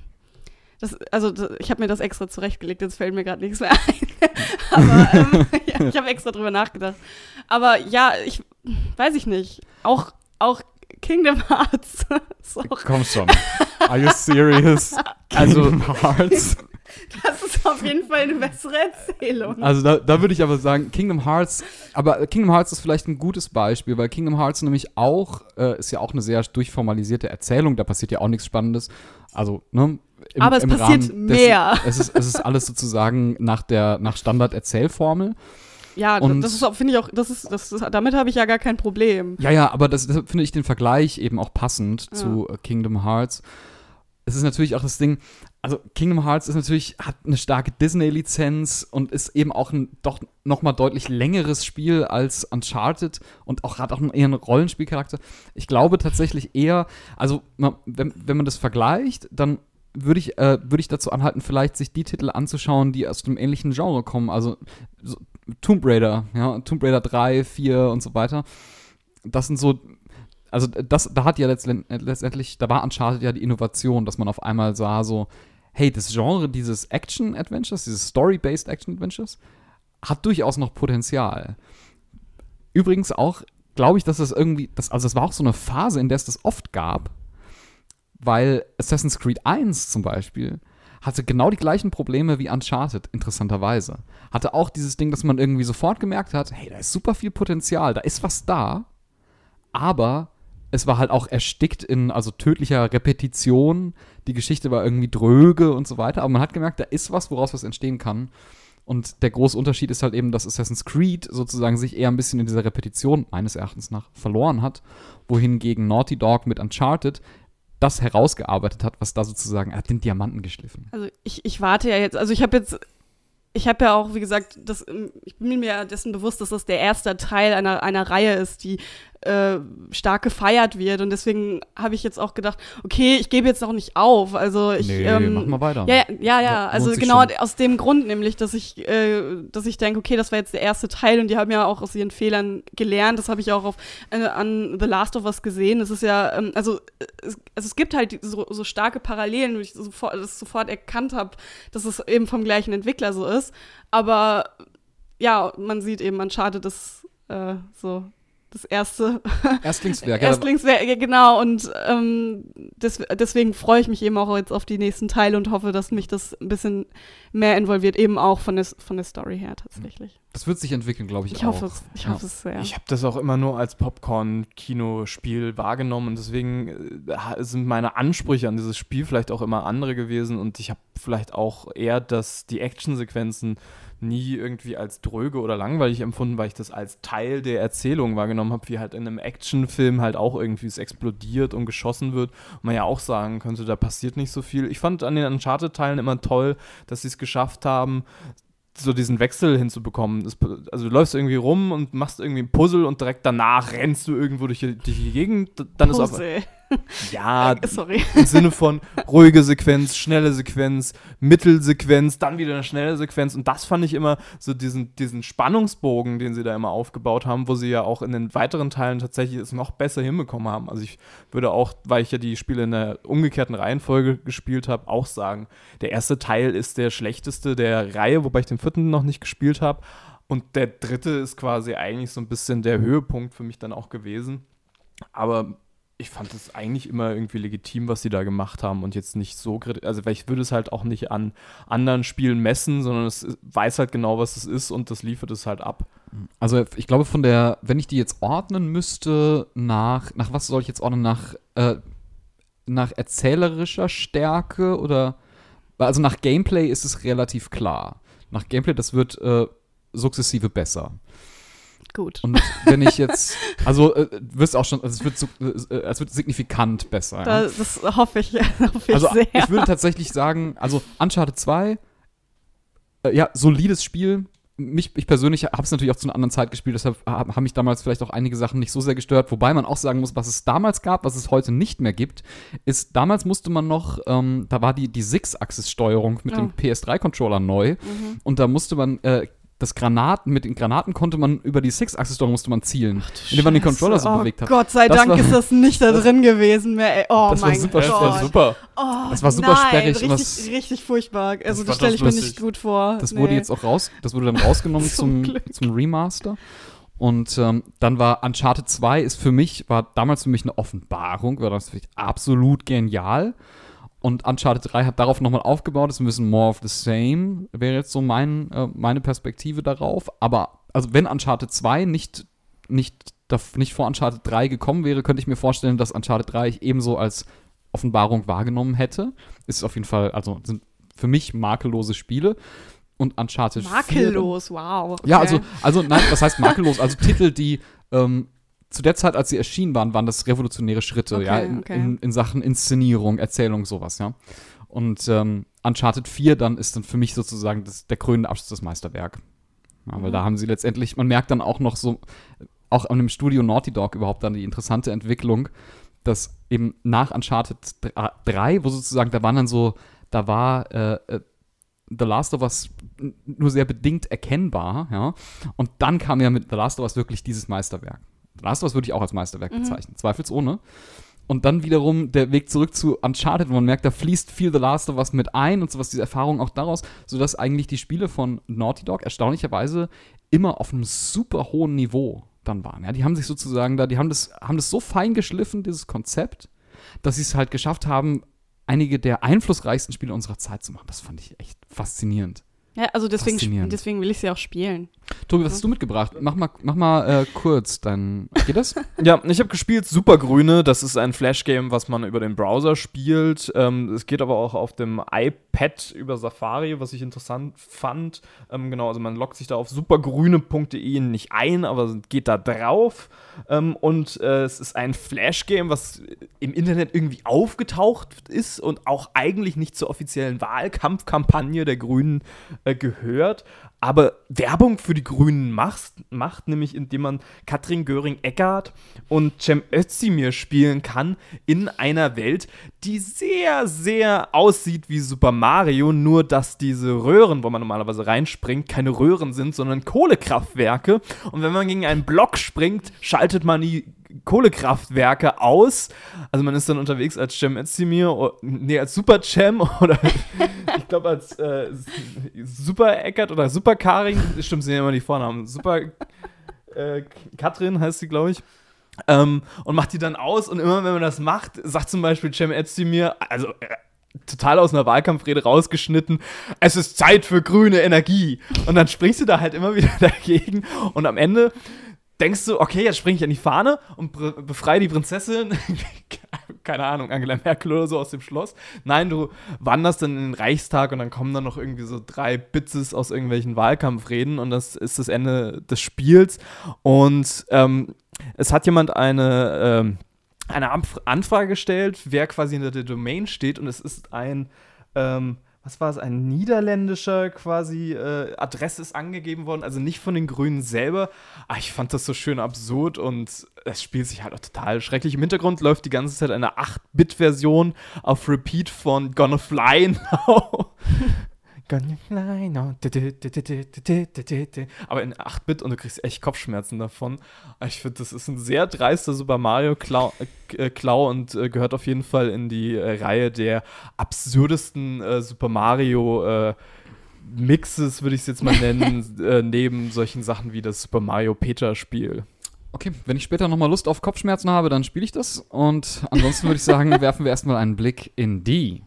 ich habe mir das extra zurechtgelegt, jetzt fällt mir gerade nichts mehr ein. Aber ja, ich habe extra drüber nachgedacht. Aber ja, weiß ich nicht. Auch Kingdom Hearts. komm schon. Are you serious? Also Kingdom Hearts. Das ist auf jeden Fall eine bessere Erzählung. Also da würde ich aber sagen, Kingdom Hearts ist vielleicht ein gutes Beispiel, weil Kingdom Hearts nämlich auch, ist ja auch eine sehr durchformalisierte Erzählung, da passiert ja auch nichts Spannendes. Also, ne? Aber es passiert mehr. Es ist alles sozusagen nach Standard-Erzählformel. Ja, und das ist auch, finde ich auch, damit habe ich ja gar kein Problem. Ja, aber deshalb finde ich den Vergleich eben auch passend zu Kingdom Hearts. Es ist natürlich auch das Ding, also Kingdom Hearts hat eine starke Disney-Lizenz und ist eben auch ein doch nochmal deutlich längeres Spiel als Uncharted und hat auch eher einen Rollenspielcharakter. Ich glaube tatsächlich eher, also wenn man das vergleicht, dann würde ich dazu anhalten, vielleicht sich die Titel anzuschauen, die aus dem ähnlichen Genre kommen. Also so Tomb Raider, ja, Tomb Raider 3, 4 und so weiter. Das sind so, also da hat ja letztendlich, da war Uncharted ja die Innovation, dass man auf einmal sah so, hey, das Genre dieses Action-Adventures, dieses Story-based Action-Adventures, hat durchaus noch Potenzial. Übrigens auch, glaube ich, dass das war auch so eine Phase, in der es das oft gab, weil Assassin's Creed 1 zum Beispiel hatte genau die gleichen Probleme wie Uncharted, interessanterweise. Hatte auch dieses Ding, dass man irgendwie sofort gemerkt hat, hey, da ist super viel Potenzial, da ist was da, aber es war halt auch erstickt in tödlicher Repetition, die Geschichte war irgendwie dröge und so weiter, aber man hat gemerkt, da ist was, woraus was entstehen kann. Und der große Unterschied ist halt eben, dass Assassin's Creed sozusagen sich eher ein bisschen in dieser Repetition, meines Erachtens nach, verloren hat, wohingegen Naughty Dog mit Uncharted das herausgearbeitet hat, was da sozusagen, er hat den Diamanten geschliffen. Also ich warte ja jetzt, also ich habe ja auch, wie gesagt, ich bin mir dessen bewusst, dass das der erste Teil einer Reihe ist, die stark gefeiert wird und deswegen habe ich jetzt auch gedacht, okay, ich gebe jetzt noch nicht auf, also mach mal weiter. Ja, also genau aus dem Grund nämlich, dass ich denke, okay, das war jetzt der erste Teil und die haben ja auch aus ihren Fehlern gelernt, das habe ich auch an The Last of Us gesehen, es ist ja, es gibt halt so starke Parallelen, wo ich sofort erkannt habe, dass es eben vom gleichen Entwickler so ist, aber ja, man sieht eben, Uncharted ist so das erste Erstlingswerk. Ja, genau. Und deswegen freue ich mich eben auch jetzt auf die nächsten Teile und hoffe, dass mich das ein bisschen mehr involviert, eben auch von der Story her tatsächlich. Das wird sich entwickeln, glaube ich auch. Ich hoffe es sehr. Ich habe das auch immer nur als Popcorn-Kinospiel wahrgenommen und deswegen sind meine Ansprüche an dieses Spiel vielleicht auch immer andere gewesen und ich habe vielleicht auch eher die Actionsequenzen nie irgendwie als dröge oder langweilig empfunden, weil ich das als Teil der Erzählung wahrgenommen habe, wie halt in einem Actionfilm halt auch irgendwie es explodiert und geschossen wird und man ja auch sagen könnte, da passiert nicht so viel. Ich fand an den Uncharted-Teilen immer toll, dass sie es geschafft haben, so diesen Wechsel hinzubekommen. Also du läufst irgendwie rum und machst irgendwie ein Puzzle und direkt danach rennst du irgendwo durch die Gegend. Dann ist Ja, Sorry. im Sinne von ruhige Sequenz, schnelle Sequenz, Mittelsequenz, dann wieder eine schnelle Sequenz. Und das fand ich immer so diesen Spannungsbogen, den sie da immer aufgebaut haben, wo sie ja auch in den weiteren Teilen tatsächlich es noch besser hinbekommen haben. Also ich würde auch, weil ich ja die Spiele in der umgekehrten Reihenfolge gespielt habe, auch sagen, der erste Teil ist der schlechteste der Reihe, wobei ich den 4. noch nicht gespielt habe. Und der 3. ist quasi eigentlich so ein bisschen der Höhepunkt für mich dann auch gewesen. Aber ich fand es eigentlich immer irgendwie legitim, was sie da gemacht haben und jetzt nicht so kritisch. Also, weil ich würde es halt auch nicht an anderen Spielen messen, sondern es weiß halt genau, was es ist und das liefert es halt ab. Also ich glaube wenn ich die jetzt ordnen müsste, nach was soll ich jetzt ordnen? Nach erzählerischer Stärke oder, also nach Gameplay ist es relativ klar. Nach Gameplay, das wird sukzessive besser. Gut. Und wenn ich jetzt, also wirst auch schon, also es wird signifikant besser. Ja? Das hoffe ich Also sehr. ich würde tatsächlich sagen, also Uncharted 2, solides Spiel. Ich persönlich habe es natürlich auch zu einer anderen Zeit gespielt, deshalb haben mich damals vielleicht auch einige Sachen nicht so sehr gestört. Wobei man auch sagen muss, was es damals gab, was es heute nicht mehr gibt, ist, damals musste man noch, da war die Six-Axis-Steuerung mit dem PS3-Controller neu. Und da musste man mit den Granaten konnte man über die Six-Axis-Steuerung musste man zielen, indem man den Controller so bewegt hat. Gott sei Dank ist das nicht da drin gewesen mehr. Ey. Oh das war mein super, Gott. Das war super. Oh, das war super sperrig. Richtig furchtbar. Also das war stelle ich mir lustig. nicht gut vor. Das wurde jetzt auch das wurde dann rausgenommen Zum Glück. zum Remaster. Und dann war Uncharted 2 war damals für mich eine Offenbarung, war das wirklich absolut genial. Und Uncharted 3 hat darauf nochmal aufgebaut, ist ein bisschen more of the same, wäre jetzt so meine Perspektive darauf. Aber also wenn Uncharted 2 nicht vor Uncharted 3 gekommen wäre, könnte ich mir vorstellen, dass Uncharted 3 ich ebenso als Offenbarung wahrgenommen hätte. Ist auf jeden Fall, also sind für mich makellose Spiele. Und Uncharted 4. Makellos, wow. Okay. Ja, also nein, was heißt makellos? Also Titel, die zu der Zeit, als sie erschienen waren das revolutionäre Schritte, Okay. in Sachen Inszenierung, Erzählung, sowas, ja. Und Uncharted 4 dann ist dann für mich sozusagen der krönende Abschluss des Meisterwerk. Ja, weil da haben sie letztendlich, man merkt dann auch noch so, auch an dem Studio Naughty Dog überhaupt dann die interessante Entwicklung, dass eben nach Uncharted 3, wo sozusagen, da war The Last of Us nur sehr bedingt erkennbar, ja. Und dann kam ja mit The Last of Us wirklich dieses Meisterwerk. The Last of Us würde ich auch als Meisterwerk bezeichnen, zweifelsohne. Und dann wiederum der Weg zurück zu Uncharted, wo man merkt, da fließt viel The Last of Us mit ein und sowas, diese Erfahrung auch daraus, sodass eigentlich die Spiele von Naughty Dog erstaunlicherweise immer auf einem super hohen Niveau dann waren. Ja, die haben sich sozusagen die haben das so fein geschliffen, dieses Konzept, dass sie es halt geschafft haben, einige der einflussreichsten Spiele unserer Zeit zu machen. Das fand ich echt faszinierend. Ja, also Faszinierend. deswegen will ich sie auch spielen. Tobi, was hast du mitgebracht? Mach mal kurz, dann geht das? Ja, ich habe gespielt Supergrüne. Das ist ein Flash-Game, was man über den Browser spielt. Es geht aber auch auf dem iPad über Safari, was ich interessant fand. Genau, also man loggt sich da auf supergrüne.de nicht ein, aber geht da drauf. Es ist ein Flash-Game, was im Internet irgendwie aufgetaucht ist und auch eigentlich nicht zur offiziellen Wahlkampfkampagne der Grünen gehört, aber Werbung für die Grünen macht, nämlich indem man Katrin Göring-Eckardt und Cem Özdemir spielen kann in einer Welt, die sehr, sehr aussieht wie Super Mario, nur dass diese Röhren, wo man normalerweise reinspringt, keine Röhren sind, sondern Kohlekraftwerke. Und wenn man gegen einen Block springt, schaltet man die Kohlekraftwerke aus. Also man ist dann unterwegs als Cem Özdemir, als Super Cem oder ich glaube als Super Eckert oder Super Karin, stimmt, sind ja immer die Vornamen. Super Katrin heißt sie, glaube ich. Und macht die dann aus und immer, wenn man das macht, sagt zum Beispiel Cem Özdemir, also total aus einer Wahlkampfrede rausgeschnitten, es ist Zeit für grüne Energie. Und dann springst du da halt immer wieder dagegen und am Ende denkst du, okay, jetzt springe ich an die Fahne und befreie die Prinzessin, keine Ahnung, Angela Merkel oder so aus dem Schloss. Nein, du wanderst dann in den Reichstag und dann kommen dann noch irgendwie so 3 Bitzes aus irgendwelchen Wahlkampfreden und das ist das Ende des Spiels. Und es hat jemand eine Anfrage gestellt, wer quasi hinter der Domain steht und es ist ein was war es, ein niederländischer quasi Adresse ist angegeben worden, also nicht von den Grünen selber. Aber ich fand das so schön absurd und es spielt sich halt auch total schrecklich. Im Hintergrund läuft die ganze Zeit eine 8-Bit-Version auf Repeat von Gonna Fly Now. Gonna Fly Now. Aber in 8-Bit und du kriegst echt Kopfschmerzen davon. Ich finde, das ist ein sehr dreister Super Mario Klau und gehört auf jeden Fall in die Reihe der absurdesten Super Mario Mixes, würde ich es jetzt mal nennen, neben solchen Sachen wie das Super Mario Peter-Spiel. Okay, wenn ich später nochmal Lust auf Kopfschmerzen habe, dann spiele ich das. Und ansonsten würde ich sagen, werfen wir erstmal einen Blick in die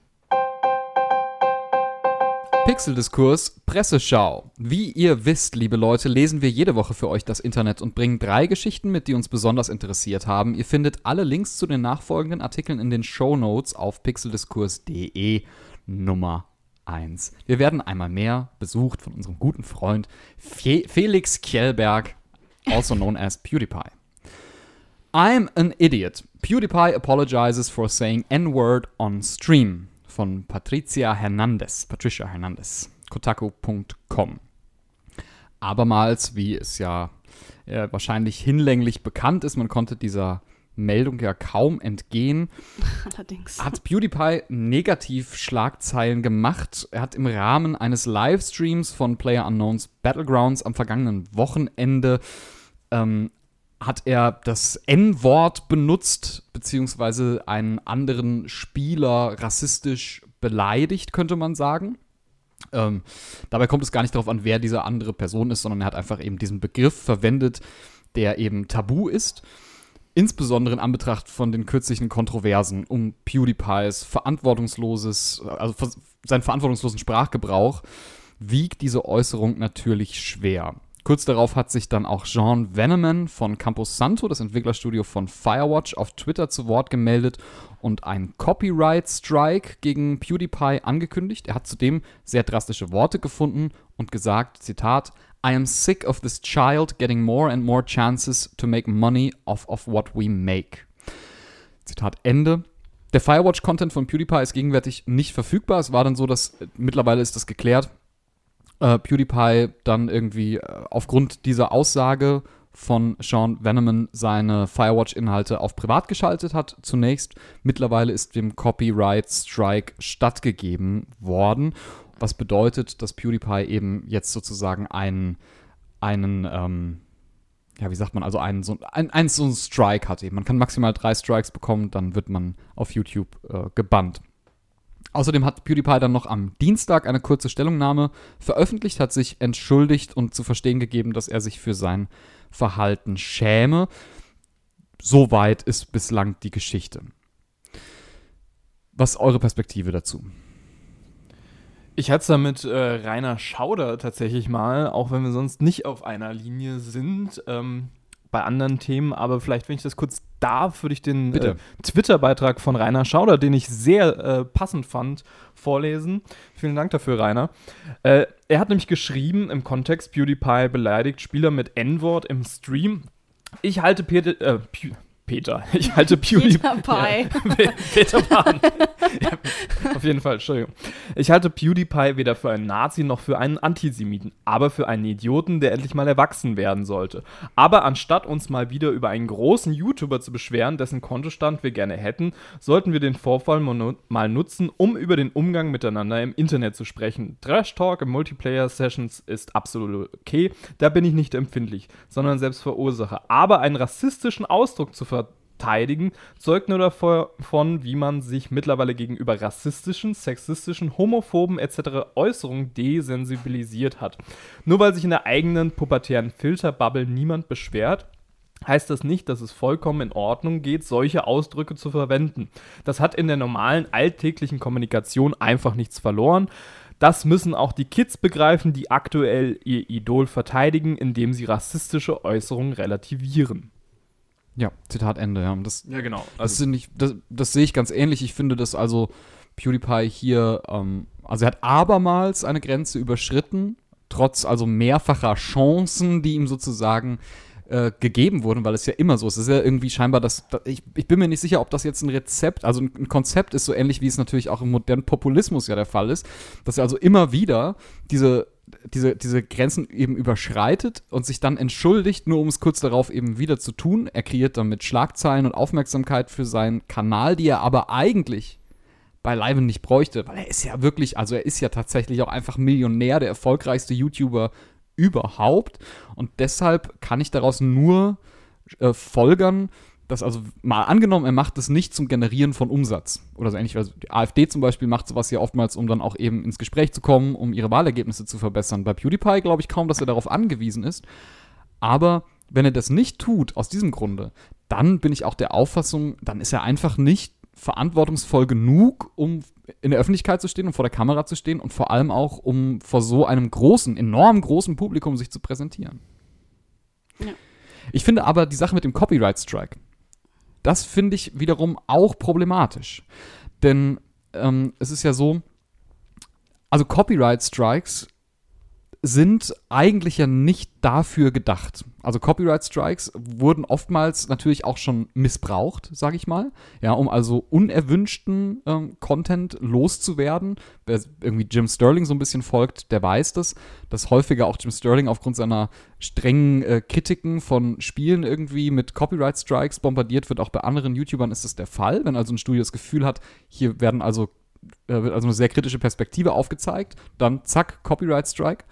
Pixeldiskurs Presseschau. Wie ihr wisst, liebe Leute, lesen wir jede Woche für euch das Internet und bringen 3 Geschichten mit, die uns besonders interessiert haben. Ihr findet alle Links zu den nachfolgenden Artikeln in den Shownotes auf pixeldiskurs.de Nummer 1. Wir werden einmal mehr besucht von unserem guten Freund Felix Kjellberg, also known as PewDiePie. I'm an idiot. PewDiePie apologizes for saying N-word on stream. Von Patricia Hernandez, Kotaku.com. Abermals, wie es ja wahrscheinlich hinlänglich bekannt ist, man konnte dieser Meldung ja kaum entgehen, Allerdings. hat PewDiePie Negativ-Schlagzeilen gemacht. Er hat im Rahmen eines Livestreams von PlayerUnknown's Battlegrounds am vergangenen Wochenende hat er das N-Wort benutzt, beziehungsweise einen anderen Spieler rassistisch beleidigt, könnte man sagen. Dabei kommt es gar nicht darauf an, wer diese andere Person ist, sondern er hat einfach eben diesen Begriff verwendet, der eben tabu ist. Insbesondere in Anbetracht von den kürzlichen Kontroversen um PewDiePies seinen verantwortungslosen Sprachgebrauch, wiegt diese Äußerung natürlich schwer. Kurz darauf hat sich dann auch Jean Veneman von Campus Santo, das Entwicklerstudio von Firewatch, auf Twitter zu Wort gemeldet und einen Copyright-Strike gegen PewDiePie angekündigt. Er hat zudem sehr drastische Worte gefunden und gesagt, Zitat, I am sick of this child getting more and more chances to make money off of what we make. Zitat Ende. Der Firewatch-Content von PewDiePie ist gegenwärtig nicht verfügbar. Es war dann so, dass mittlerweile ist das geklärt, PewDiePie dann irgendwie aufgrund dieser Aussage von Sean Veneman seine Firewatch-Inhalte auf privat geschaltet hat zunächst. Mittlerweile ist dem Copyright-Strike stattgegeben worden, was bedeutet, dass PewDiePie eben jetzt sozusagen einen Strike hat eben. Man kann maximal 3 Strikes bekommen, dann wird man auf YouTube gebannt. Außerdem hat PewDiePie dann noch am Dienstag eine kurze Stellungnahme veröffentlicht, hat sich entschuldigt und zu verstehen gegeben, dass er sich für sein Verhalten schäme. Soweit ist bislang die Geschichte. Was ist eure Perspektive dazu? Ich hatte es da mit Rainer Schauder tatsächlich mal, auch wenn wir sonst nicht auf einer Linie sind, bei anderen Themen, aber vielleicht, wenn ich das kurz darf, würde ich den Twitter-Beitrag von Rainer Schauder, den ich sehr passend fand, vorlesen. Vielen Dank dafür, Rainer. Er hat nämlich geschrieben, im Kontext, PewDiePie beleidigt Spieler mit N-Wort im Stream. Ich halte ich halte PewDiePie. Peter Pan. Ja, auf jeden Fall, Entschuldigung. Ich halte PewDiePie weder für einen Nazi noch für einen Antisemiten, aber für einen Idioten, der endlich mal erwachsen werden sollte. Aber anstatt uns mal wieder über einen großen YouTuber zu beschweren, dessen Kontostand wir gerne hätten, sollten wir den Vorfall mal nutzen, um über den Umgang miteinander im Internet zu sprechen. Trash Talk in Multiplayer-Sessions ist absolut okay, da bin ich nicht empfindlich, sondern selbst Verursacher. Aber einen rassistischen Ausdruck zu verteidigen, zeugt nur davon, wie man sich mittlerweile gegenüber rassistischen, sexistischen, homophoben etc. Äußerungen desensibilisiert hat. Nur weil sich in der eigenen pubertären Filterbubble niemand beschwert, heißt das nicht, dass es vollkommen in Ordnung geht, solche Ausdrücke zu verwenden. Das hat in der normalen alltäglichen Kommunikation einfach nichts verloren. Das müssen auch die Kids begreifen, die aktuell ihr Idol verteidigen, indem sie rassistische Äußerungen relativieren. Ja, Zitat Ende. Ja, ja genau. Das sehe ich ganz ähnlich. Ich finde, dass also PewDiePie hier, also er hat abermals eine Grenze überschritten, trotz also mehrfacher Chancen, die ihm sozusagen gegeben wurden, weil es ja immer so ist. Es ist ja irgendwie scheinbar, ich bin mir nicht sicher, ob das jetzt ein Rezept, also ein Konzept ist, so ähnlich wie es natürlich auch im modernen Populismus ja der Fall ist, dass er also immer wieder diese Grenzen eben überschreitet und sich dann entschuldigt, nur um es kurz darauf eben wieder zu tun. Er kreiert damit Schlagzeilen und Aufmerksamkeit für seinen Kanal, die er aber eigentlich beileibe nicht bräuchte, weil er ist ja wirklich, also er ist ja tatsächlich auch einfach Millionär, der erfolgreichste YouTuber überhaupt, und deshalb kann ich daraus nur folgern, dass, also mal angenommen, er macht es nicht zum Generieren von Umsatz oder so ähnlich. Also die AfD zum Beispiel macht sowas ja oftmals, um dann auch eben ins Gespräch zu kommen, um ihre Wahlergebnisse zu verbessern. Bei PewDiePie glaube ich kaum, dass er darauf angewiesen ist. Aber wenn er das nicht tut, aus diesem Grunde, dann bin ich auch der Auffassung, dann ist er einfach nicht verantwortungsvoll genug, um in der Öffentlichkeit zu stehen und vor der Kamera zu stehen und vor allem auch, um vor so einem großen, enorm großen Publikum sich zu präsentieren. Ja. Ich finde aber die Sache mit dem Copyright-Strike, das finde ich wiederum auch problematisch. Denn es ist ja so, also Copyright-Strikes sind eigentlich ja nicht dafür gedacht. Also Copyright-Strikes wurden oftmals natürlich auch schon missbraucht, sage ich mal, ja, um also unerwünschten Content loszuwerden. Wer irgendwie Jim Sterling so ein bisschen folgt, der weiß das, dass häufiger auch Jim Sterling aufgrund seiner strengen Kritiken von Spielen irgendwie mit Copyright-Strikes bombardiert wird. Auch bei anderen YouTubern ist das der Fall, wenn also ein Studio das Gefühl hat, hier wird also eine sehr kritische Perspektive aufgezeigt, dann zack, Copyright-Strike.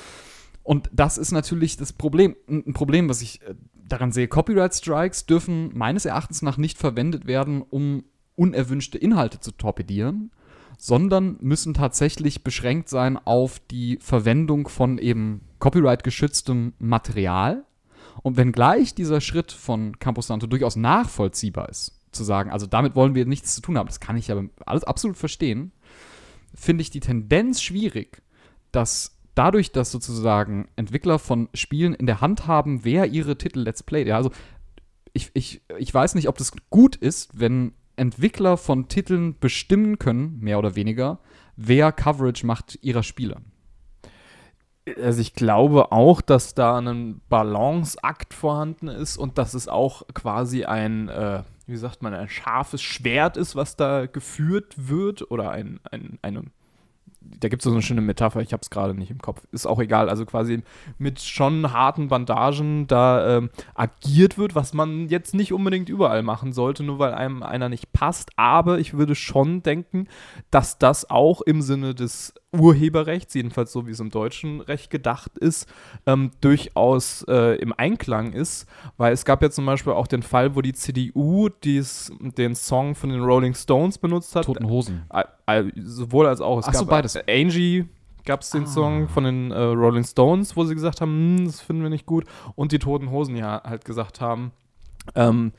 Und das ist natürlich das Problem. Ein Problem, was ich daran sehe. Copyright-Strikes dürfen meines Erachtens nach nicht verwendet werden, um unerwünschte Inhalte zu torpedieren, sondern müssen tatsächlich beschränkt sein auf die Verwendung von eben Copyright-geschütztem Material. Und wenngleich dieser Schritt von Camposanto durchaus nachvollziehbar ist, zu sagen, also damit wollen wir nichts zu tun haben, das kann ich aber alles absolut verstehen, finde ich die Tendenz schwierig, dass dadurch, dass sozusagen Entwickler von Spielen in der Hand haben, wer ihre Titel Let's Play, ja, also ich weiß nicht, ob das gut ist, wenn Entwickler von Titeln bestimmen können, mehr oder weniger, wer Coverage macht ihrer Spiele. Also ich glaube auch, dass da ein Balanceakt vorhanden ist und dass es auch quasi ein, wie sagt man, ein scharfes Schwert ist, was da geführt wird, oder eine, da gibt es so eine schöne Metapher, ich habe es gerade nicht im Kopf, ist auch egal, also quasi mit schon harten Bandagen da agiert wird, was man jetzt nicht unbedingt überall machen sollte, nur weil einem einer nicht passt, aber ich würde schon denken, dass das auch im Sinne des Urheberrechts, jedenfalls so wie es im deutschen Recht gedacht ist, durchaus im Einklang ist, weil es gab ja zum Beispiel auch den Fall, wo die CDU den Song von den Rolling Stones benutzt hat. Toten Hosen. Sowohl als auch. Es gab beides. Angie gab es den Song von den Rolling Stones, wo sie gesagt haben, das finden wir nicht gut, und die Toten Hosen ja halt gesagt haben, wollen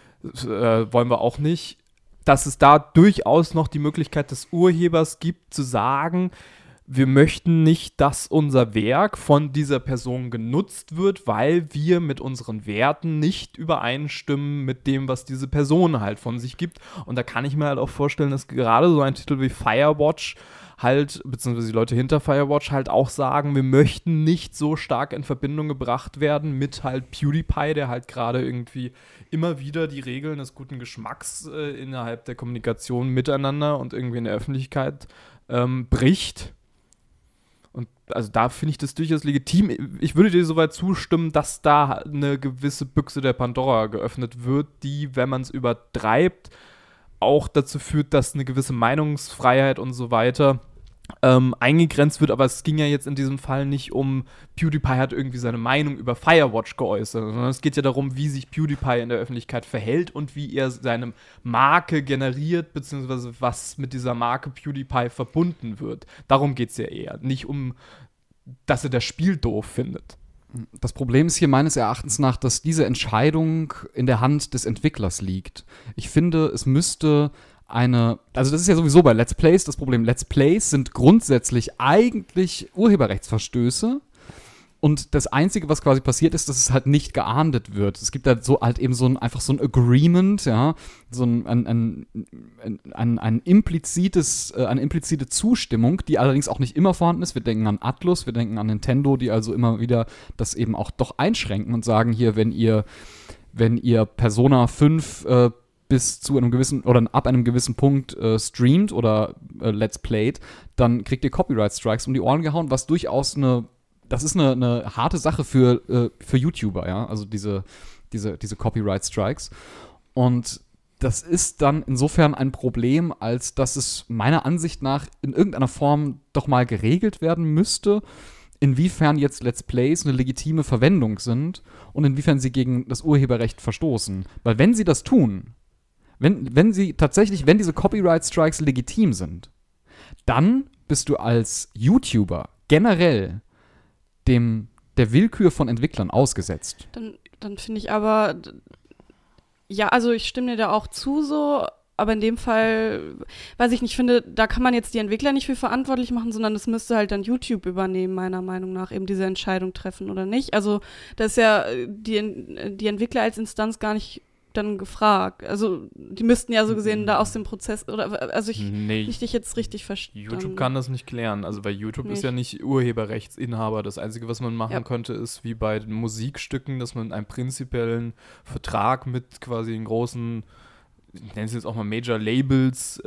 wir auch nicht. Dass es da durchaus noch die Möglichkeit des Urhebers gibt, zu sagen, wir möchten nicht, dass unser Werk von dieser Person genutzt wird, weil wir mit unseren Werten nicht übereinstimmen mit dem, was diese Person halt von sich gibt. Und da kann ich mir halt auch vorstellen, dass gerade so ein Titel wie Firewatch halt, beziehungsweise die Leute hinter Firewatch halt auch sagen, wir möchten nicht so stark in Verbindung gebracht werden mit halt PewDiePie, der halt gerade irgendwie immer wieder die Regeln des guten Geschmacks innerhalb der Kommunikation miteinander und irgendwie in der Öffentlichkeit bricht. Und also da finde ich das durchaus legitim. Ich würde dir soweit zustimmen, dass da eine gewisse Büchse der Pandora geöffnet wird, die, wenn man es übertreibt, auch dazu führt, dass eine gewisse Meinungsfreiheit und so weiter eingegrenzt wird, aber es ging ja jetzt in diesem Fall nicht um, PewDiePie hat irgendwie seine Meinung über Firewatch geäußert, sondern es geht ja darum, wie sich PewDiePie in der Öffentlichkeit verhält und wie er seine Marke generiert, beziehungsweise was mit dieser Marke PewDiePie verbunden wird. Darum geht es ja eher, nicht um, dass er das Spiel doof findet. Das Problem ist hier meines Erachtens nach, dass diese Entscheidung in der Hand des Entwicklers liegt. Ich finde, es müsste also das ist ja sowieso bei Let's Plays das Problem. Let's Plays sind grundsätzlich eigentlich Urheberrechtsverstöße, Und das Einzige, was quasi passiert ist, dass es halt nicht geahndet wird. Es gibt halt so halt eben einfach so ein Agreement, ja, so eine implizite Zustimmung, die allerdings auch nicht immer vorhanden ist. Wir denken an Atlus, wir denken an Nintendo, die also immer wieder das eben auch doch einschränken und sagen hier, wenn ihr Persona 5 bis zu einem gewissen oder ab einem gewissen Punkt streamt oder Let's Played, dann kriegt ihr Copyright Strikes um die Ohren gehauen, was durchaus eine harte Sache für YouTuber, ja, also diese Copyright Strikes. Und das ist dann insofern ein Problem, als dass es meiner Ansicht nach in irgendeiner Form doch mal geregelt werden müsste, inwiefern jetzt Let's Plays eine legitime Verwendung sind und inwiefern sie gegen das Urheberrecht verstoßen. Weil wenn sie das tun, wenn diese Copyright Strikes legitim sind, dann bist du als YouTuber generell der Willkür von Entwicklern ausgesetzt. Dann finde ich aber, ja, also ich stimme dir da auch zu so, aber in dem Fall, weiß ich nicht, finde, da kann man jetzt die Entwickler nicht für verantwortlich machen, sondern das müsste halt dann YouTube übernehmen, meiner Meinung nach, eben diese Entscheidung treffen oder nicht. Also da ist ja die Entwickler als Instanz gar nicht dann gefragt. Also die müssten ja so gesehen da aus dem Prozess, oder also nicht dich jetzt richtig verstanden. YouTube kann das nicht klären, also weil YouTube ist ja nicht Urheberrechtsinhaber. Das Einzige, was man machen könnte, ist wie bei den Musikstücken, dass man einen prinzipiellen Vertrag mit quasi den großen, ich nenne es jetzt auch mal Major Labels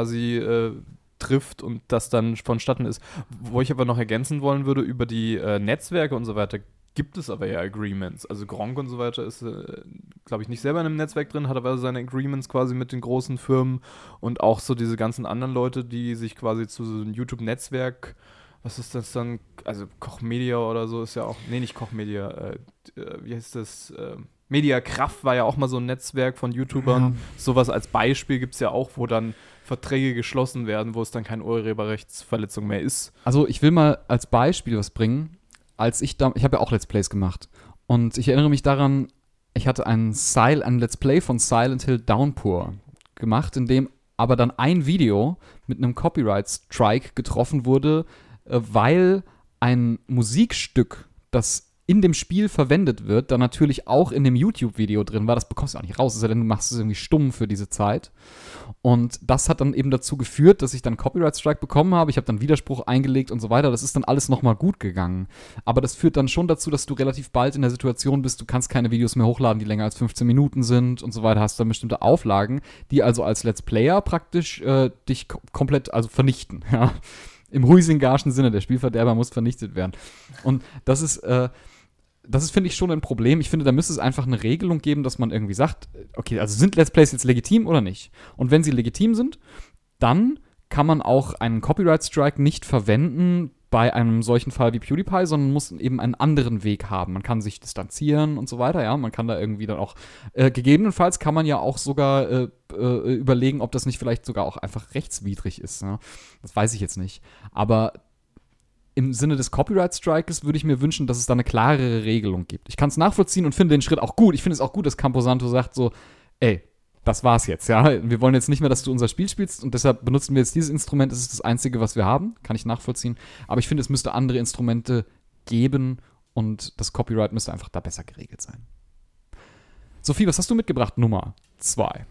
trifft und das dann vonstatten ist. Wo ich aber noch ergänzen wollen würde, über die Netzwerke und so weiter, gibt es aber ja Agreements. Also Gronkh und so weiter ist, glaube ich, nicht selber in einem Netzwerk drin, hat aber seine Agreements quasi mit den großen Firmen und auch so diese ganzen anderen Leute, die sich quasi zu so einem YouTube-Netzwerk, was ist das dann, also Koch Media oder so ist ja auch, nee, nicht Koch Media, wie heißt das, Mediakraft war ja auch mal so ein Netzwerk von YouTubern. Ja. Sowas als Beispiel gibt es ja auch, wo dann Verträge geschlossen werden, wo es dann keine Urheberrechtsverletzung mehr ist. Also ich will mal als Beispiel was bringen. Ich habe ja auch Let's Plays gemacht. Und ich erinnere mich daran, ich hatte ein Let's Play von Silent Hill Downpour gemacht, in dem aber dann ein Video mit einem Copyright-Strike getroffen wurde, weil ein Musikstück, das in dem Spiel verwendet wird, dann natürlich auch in dem YouTube-Video drin war. Das bekommst du auch nicht raus, denn du machst es irgendwie stumm für diese Zeit. Und das hat dann eben dazu geführt, dass ich dann Copyright-Strike bekommen habe. Ich habe dann Widerspruch eingelegt und so weiter. Das ist dann alles nochmal gut gegangen. Aber das führt dann schon dazu, dass du relativ bald in der Situation bist, du kannst keine Videos mehr hochladen, die länger als 15 Minuten sind und so weiter. Hast dann bestimmte Auflagen, die also als Let's Player praktisch dich komplett vernichten. Ja? Im Huizingaschen Sinne, der Spielverderber muss vernichtet werden. Und das ist, finde ich, schon ein Problem. Ich finde, da müsste es einfach eine Regelung geben, dass man irgendwie sagt, okay, also sind Let's Plays jetzt legitim oder nicht? Und wenn sie legitim sind, dann kann man auch einen Copyright-Strike nicht verwenden bei einem solchen Fall wie PewDiePie, sondern muss eben einen anderen Weg haben. Man kann sich distanzieren und so weiter, ja. Man kann da irgendwie dann auch, gegebenenfalls kann man ja auch sogar überlegen, ob das nicht vielleicht sogar auch einfach rechtswidrig ist. Ne? Das weiß ich jetzt nicht. Aber im Sinne des Copyright-Strikes würde ich mir wünschen, dass es da eine klarere Regelung gibt. Ich kann es nachvollziehen und finde den Schritt auch gut. Ich finde es auch gut, dass Camposanto sagt so, ey, das war's jetzt, ja. Wir wollen jetzt nicht mehr, dass du unser Spiel spielst und deshalb benutzen wir jetzt dieses Instrument. Das ist das Einzige, was wir haben. Kann ich nachvollziehen. Aber ich finde, es müsste andere Instrumente geben und das Copyright müsste einfach da besser geregelt sein. Sophie, was hast du mitgebracht? Nummer 2.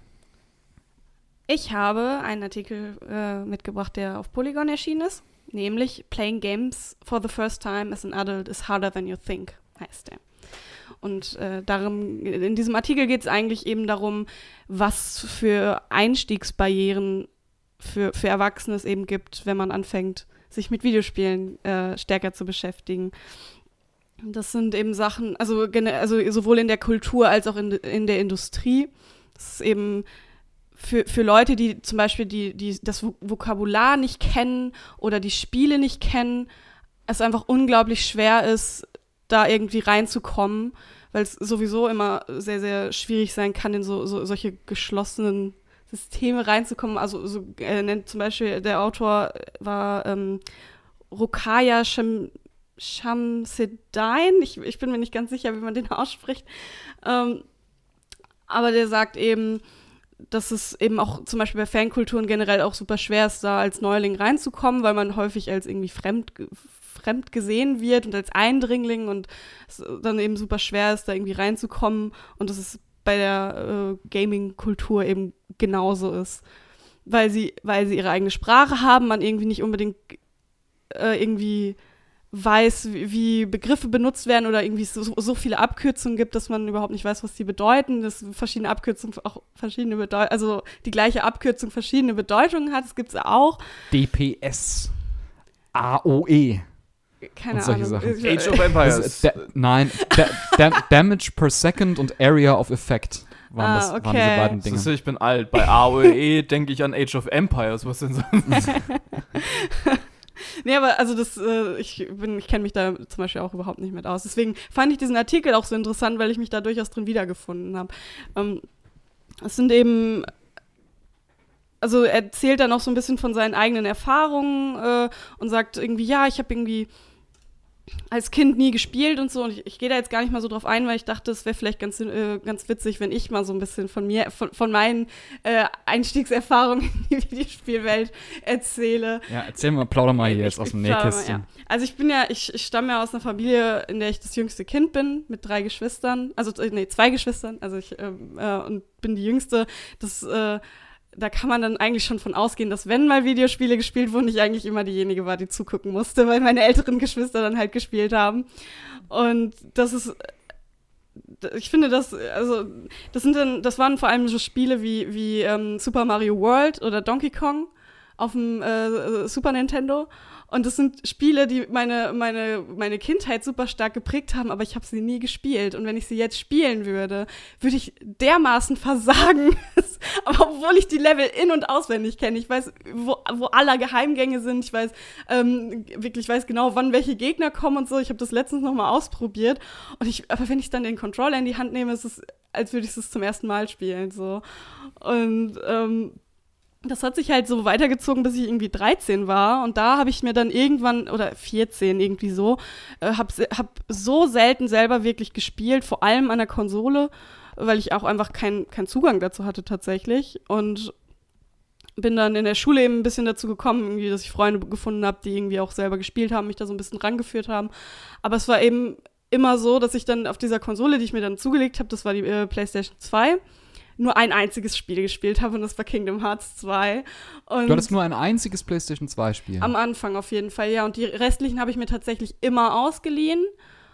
Ich habe einen Artikel mitgebracht, der auf Polygon erschienen ist. Nämlich Playing Games for the First Time as an Adult is harder than you think, heißt der. Und in diesem Artikel geht es eigentlich eben darum, was für Einstiegsbarrieren für Erwachsene es eben gibt, wenn man anfängt, sich mit Videospielen stärker zu beschäftigen. Das sind eben Sachen, also sowohl in der Kultur als auch in der Industrie. Das ist eben für Leute, die zum Beispiel die das Vokabular nicht kennen oder die Spiele nicht kennen, es einfach unglaublich schwer ist, da irgendwie reinzukommen, weil es sowieso immer sehr, sehr schwierig sein kann, in solche geschlossenen Systeme reinzukommen. Also nennt zum Beispiel der Autor war Rokhaya Shamseddine. Ich bin mir nicht ganz sicher, wie man den ausspricht. Aber der sagt eben, dass es eben auch zum Beispiel bei Fankulturen generell auch super schwer ist, da als Neuling reinzukommen, weil man häufig als irgendwie fremd fremd gesehen wird und als Eindringling und es dann eben super schwer ist, da irgendwie reinzukommen und das ist bei der Gaming-Kultur eben genauso ist. Weil sie ihre eigene Sprache haben, man irgendwie nicht unbedingt irgendwie weiß, wie Begriffe benutzt werden oder irgendwie so viele Abkürzungen gibt, dass man überhaupt nicht weiß, was die bedeuten, dass verschiedene Abkürzungen auch verschiedene Bedeutungen, also die gleiche Abkürzung verschiedene Bedeutungen hat, das gibt es auch. DPS, AOE. Keine und solche Ahnung. Sachen. Age of Empires. Damage per Second und Area of Effect waren diese beiden Dinge. Ich bin alt. Bei AOE denke ich an Age of Empires. Was denn sonst? Nee, aber also ich kenne mich da zum Beispiel auch überhaupt nicht mit aus. Deswegen fand ich diesen Artikel auch so interessant, weil ich mich da durchaus drin wiedergefunden habe. Es sind eben, also er erzählt dann auch so ein bisschen von seinen eigenen Erfahrungen und sagt irgendwie, ja, ich habe irgendwie als Kind nie gespielt und so. Und ich gehe da jetzt gar nicht mal so drauf ein, weil ich dachte, es wäre vielleicht ganz witzig, wenn ich mal so ein bisschen von meinen Einstiegserfahrungen in die Videospielwelt erzähle. Ja, plauder mal hier jetzt aus dem Nähkästchen. Ja. Also ich stamme ja aus einer Familie, in der ich das jüngste Kind bin, mit 3 Geschwistern. Also, 2 Geschwistern. Also und bin die Jüngste. Da kann man dann eigentlich schon von ausgehen, dass wenn mal Videospiele gespielt wurden, ich eigentlich immer diejenige war, die zugucken musste, weil meine älteren Geschwister dann halt gespielt haben. Und ich finde, das waren vor allem so Spiele wie Super Mario World oder Donkey Kong auf dem Super Nintendo. Und das sind Spiele, die meine Kindheit super stark geprägt haben, aber ich habe sie nie gespielt. Und wenn ich sie jetzt spielen würde ich dermaßen versagen. Aber obwohl ich die Level in- und auswendig kenne. Ich weiß, wo alle Geheimgänge sind. Ich weiß genau, wann welche Gegner kommen und so. Ich habe das letztens noch mal ausprobiert. Aber wenn ich dann den Controller in die Hand nehme, ist es, als würde ich es zum ersten Mal spielen. So. Und das hat sich halt so weitergezogen, bis ich irgendwie 13 war. Und da habe ich mir dann irgendwann, oder 14 irgendwie so, hab so selten selber wirklich gespielt, vor allem an der Konsole, weil ich auch einfach keinen Zugang dazu hatte tatsächlich. Und bin dann in der Schule eben ein bisschen dazu gekommen, irgendwie, dass ich Freunde gefunden habe, die irgendwie auch selber gespielt haben, mich da so ein bisschen rangeführt haben. Aber es war eben immer so, dass ich dann auf dieser Konsole, die ich mir dann zugelegt habe, das war die PlayStation 2, nur ein einziges Spiel gespielt habe und das war Kingdom Hearts 2. Und du hattest nur ein einziges PlayStation 2 Spiel? Am Anfang auf jeden Fall, ja. Und die restlichen habe ich mir tatsächlich immer ausgeliehen,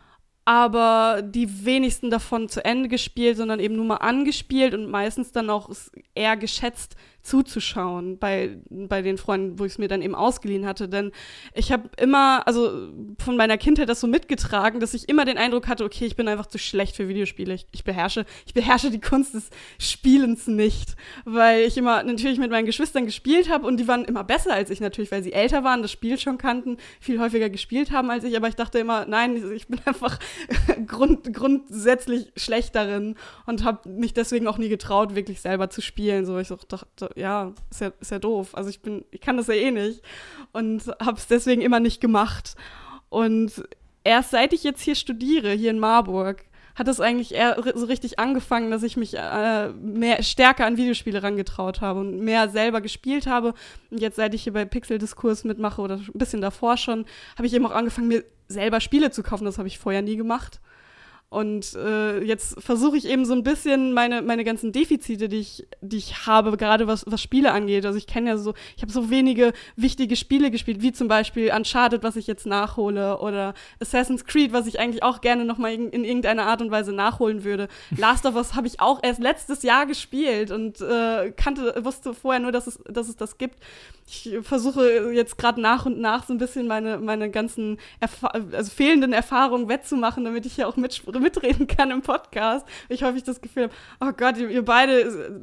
aber die wenigsten davon zu Ende gespielt, sondern eben nur mal angespielt und meistens dann auch eher geschätzt zuzuschauen bei den Freunden, wo ich es mir dann eben ausgeliehen hatte. Denn ich habe immer, also von meiner Kindheit das so mitgetragen, dass ich immer den Eindruck hatte, okay, ich bin einfach zu schlecht für Videospiele. Ich beherrsche die Kunst des Spielens nicht, weil ich immer natürlich mit meinen Geschwistern gespielt habe und die waren immer besser als ich natürlich, weil sie älter waren, das Spiel schon kannten, viel häufiger gespielt haben als ich, aber ich dachte immer, nein, ich bin einfach grundsätzlich schlecht darin und habe mich deswegen auch nie getraut, wirklich selber zu spielen. So, ich dachte, ja, ist ja doof. Also ich kann das ja eh nicht und habe es deswegen immer nicht gemacht. Und erst seit ich jetzt hier studiere, hier in Marburg, hat es eigentlich eher so richtig angefangen, dass ich mich stärker an Videospiele rangetraut habe und mehr selber gespielt habe. Und jetzt, seit ich hier bei Pixel-Diskurs mitmache oder ein bisschen davor schon, habe ich eben auch angefangen, mir selber Spiele zu kaufen. Das habe ich vorher nie gemacht. Und jetzt versuche ich eben so ein bisschen meine ganzen Defizite, die ich habe, gerade was Spiele angeht. Also ich habe so wenige wichtige Spiele gespielt, wie zum Beispiel Uncharted, was ich jetzt nachhole, oder Assassin's Creed, was ich eigentlich auch gerne nochmal in irgendeiner Art und Weise nachholen würde. Last of Us habe ich auch erst letztes Jahr gespielt und wusste vorher nur, dass es das gibt. Ich versuche jetzt gerade nach und nach so ein bisschen meine ganzen fehlenden Erfahrungen wettzumachen, damit ich hier auch mitreden kann im Podcast. Ich häufig das Gefühl habe, oh Gott, ihr beide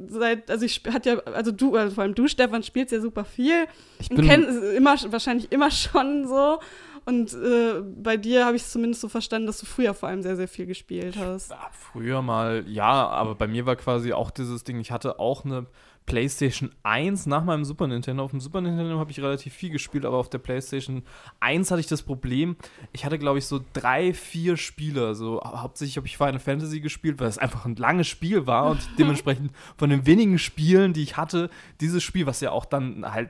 vor allem du, Stefan, spielst ja super viel. Ich kenne wahrscheinlich immer schon so. Und bei dir habe ich es zumindest so verstanden, dass du früher vor allem sehr, sehr viel gespielt hast. Ja, früher mal, ja, aber bei mir war quasi auch dieses Ding, ich hatte auch eine PlayStation 1 nach meinem Super Nintendo. Auf dem Super Nintendo habe ich relativ viel gespielt, aber auf der PlayStation 1 hatte ich das Problem, ich hatte, glaube ich, so 3-4 Spiele. Also hauptsächlich habe ich Final Fantasy gespielt, weil es einfach ein langes Spiel war und dementsprechend von den wenigen Spielen, die ich hatte, dieses Spiel, was ja auch dann halt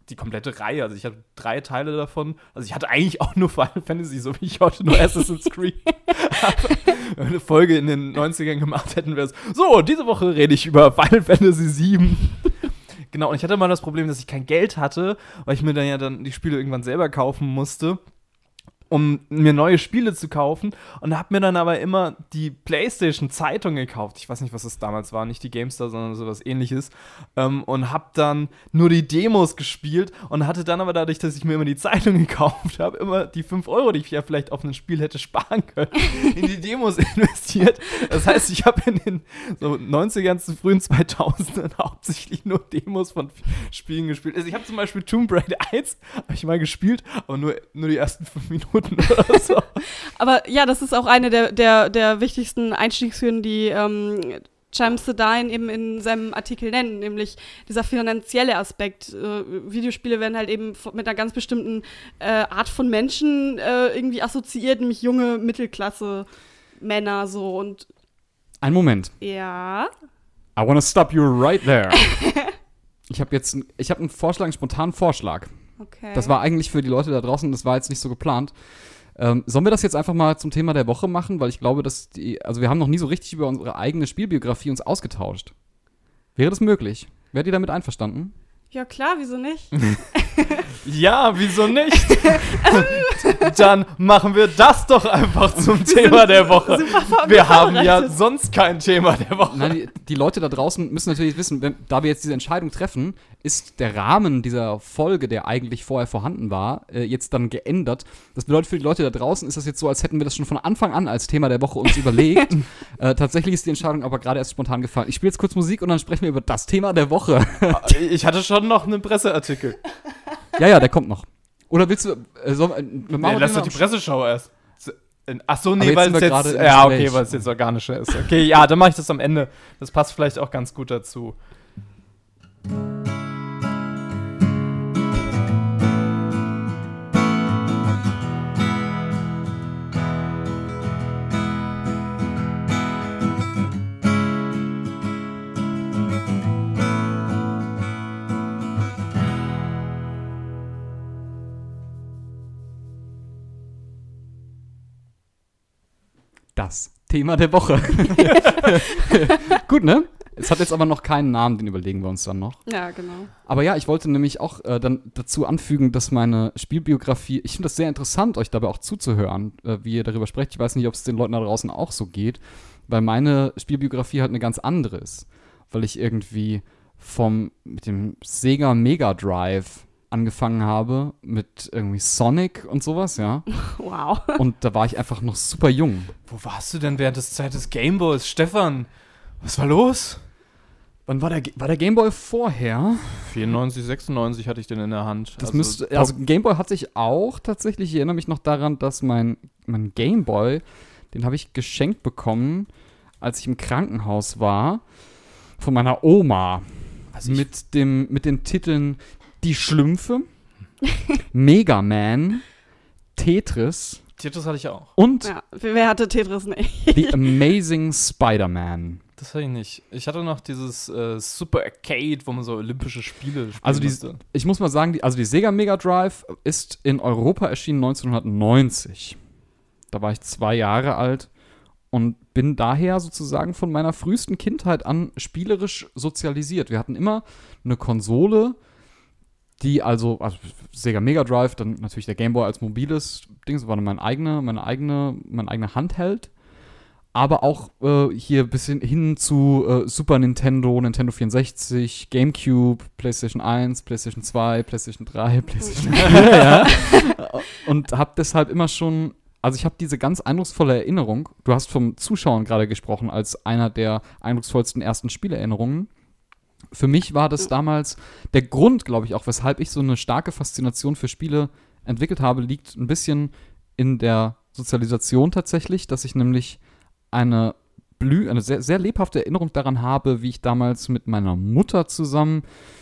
die komplette Reihe. Also ich hatte 3 Teile davon. Also ich hatte eigentlich auch nur Final Fantasy, so wie ich heute nur Assassin's Creed habe. Wenn wir eine Folge in den 90ern gemacht hätten, wäre es so, diese Woche rede ich über Final Fantasy 7. Genau, und ich hatte mal das Problem, dass ich kein Geld hatte, weil ich mir dann die Spiele irgendwann selber kaufen musste, um mir neue Spiele zu kaufen, und habe mir dann aber immer die PlayStation-Zeitung gekauft. Ich weiß nicht, was das damals war, nicht die GameStar, sondern sowas Ähnliches. Und habe dann nur die Demos gespielt und hatte dann aber dadurch, dass ich mir immer die Zeitung gekauft habe, immer die 5 Euro, die ich ja vielleicht auf ein Spiel hätte sparen können, in die Demos investiert. Das heißt, ich habe in den so 90ern zu frühen 2000ern hauptsächlich nur Demos von Spielen gespielt. Also ich habe zum Beispiel Tomb Raider 1 habe ich mal gespielt, aber nur die ersten 5 Minuten oder so. Aber ja, das ist auch eine der wichtigsten Einstiegshürden, die Cham Sedine eben in seinem Artikel nennen, nämlich dieser finanzielle Aspekt. Videospiele werden halt eben mit einer ganz bestimmten Art von Menschen irgendwie assoziiert, nämlich junge Mittelklasse-Männer so und Ein Moment. ja. I wanna stop you right there. Ich habe einen Vorschlag, einen spontanen Vorschlag. Okay. Das war eigentlich für die Leute da draußen, das war jetzt nicht so geplant. Sollen wir das jetzt einfach mal zum Thema der Woche machen? Weil ich glaube, also wir haben noch nie so richtig über unsere eigene Spielbiografie uns ausgetauscht. Wäre das möglich? Wärt ihr damit einverstanden? Ja klar, wieso nicht? Ja, wieso nicht? Dann machen wir das doch einfach zum Thema der Woche. Wir haben ja sonst kein Thema der Woche. Nein, die Leute da draußen müssen natürlich wissen, da wir jetzt diese Entscheidung treffen, ist der Rahmen dieser Folge, der eigentlich vorher vorhanden war, jetzt dann geändert. Das bedeutet, für die Leute da draußen ist das jetzt so, als hätten wir das schon von Anfang an als Thema der Woche uns überlegt. Tatsächlich ist die Entscheidung aber gerade erst spontan gefallen. Ich spiele jetzt kurz Musik und dann sprechen wir über das Thema der Woche. Ich hatte schon noch einen Presseartikel. Ja, der kommt noch. Oder willst du, Lass doch die Presseschau erst. Ach so, nee, jetzt weil sind es wir jetzt, gerade im ja, okay, Gespräch. weil es jetzt organischer ist. Okay, ja, dann mache ich das am Ende. Das passt vielleicht auch ganz gut dazu. Das Thema der Woche. Gut, ne? Es hat jetzt aber noch keinen Namen, den überlegen wir uns dann noch. Ja, genau. Aber ja, ich wollte nämlich auch dann dazu anfügen, dass meine Spielbiografie, ich finde das sehr interessant, euch dabei auch zuzuhören, wie ihr darüber sprecht. Ich weiß nicht, ob es den Leuten da draußen auch so geht, weil meine Spielbiografie halt eine ganz andere ist. Weil ich irgendwie mit dem Sega Mega Drive angefangen habe, mit irgendwie Sonic und sowas, ja. Wow. Und da war ich einfach noch super jung. Wo warst du denn während der Zeit des Gameboys? Stefan, was war los? Wann war der Gameboy vorher? 94, 96 hatte ich den in der Hand. Also Gameboy hatte ich auch tatsächlich. Ich erinnere mich noch daran, dass mein Gameboy, den habe ich geschenkt bekommen, als ich im Krankenhaus war, von meiner Oma. Also mit den Titeln Die Schlümpfe, Mega Man, Tetris Tetris hatte ich auch. und Ja, wer hatte Tetris nicht? The Amazing Spider-Man. Das hatte ich nicht. Ich hatte noch dieses Super Arcade, wo man so olympische Spiele spielen Also musste. ich muss mal sagen, die Sega Mega Drive ist in Europa erschienen 1990. Da war ich 2 Jahre alt und bin daher sozusagen von meiner frühesten Kindheit an spielerisch sozialisiert. Wir hatten immer eine Konsole, die also Sega Mega Drive, dann natürlich der Game Boy als mobiles Ding, das war dann mein eigener Handheld. Aber auch hier ein bisschen hin zu Super Nintendo, Nintendo 64, GameCube, PlayStation 1, PlayStation 2, PlayStation 3, PlayStation 4, ja. Und habe deshalb immer schon, also ich habe diese ganz eindrucksvolle Erinnerung, du hast vom Zuschauen gerade gesprochen, als einer der eindrucksvollsten ersten Spielerinnerungen. Für mich war das damals der Grund, glaube ich, auch, weshalb ich so eine starke Faszination für Spiele entwickelt habe, liegt ein bisschen in der Sozialisation tatsächlich, dass ich nämlich eine sehr, sehr lebhafte Erinnerung daran habe, wie ich damals mit meiner Mutter zusammen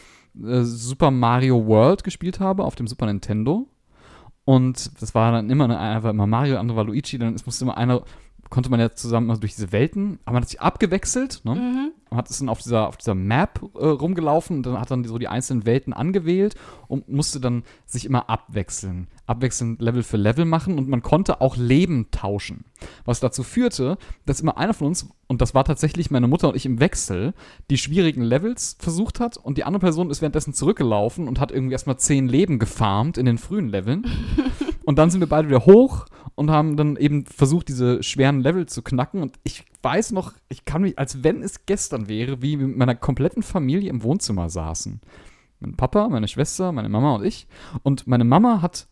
Super Mario World gespielt habe auf dem Super Nintendo. Und das war dann immer, einer war immer Mario, der andere war Luigi, dann musste immer einer konnte man ja zusammen also durch diese Welten, aber man hat sich abgewechselt, ne? Mhm. Und hat es dann auf dieser Map rumgelaufen und dann hat dann so die einzelnen Welten angewählt und musste dann sich immer abwechselnd Level für Level machen und man konnte auch Leben tauschen. Was dazu führte, dass immer einer von uns, und das war tatsächlich meine Mutter und ich im Wechsel, die schwierigen Levels versucht hat und die andere Person ist währenddessen zurückgelaufen und hat irgendwie erstmal 10 Leben gefarmt in den frühen Leveln. Und dann sind wir beide wieder hoch und haben dann eben versucht, diese schweren Level zu knacken. Und ich weiß noch, ich kann mich, als wenn es gestern wäre, wie wir mit meiner kompletten Familie im Wohnzimmer saßen. Mein Papa, meine Schwester, meine Mama und ich. Und meine Mama hat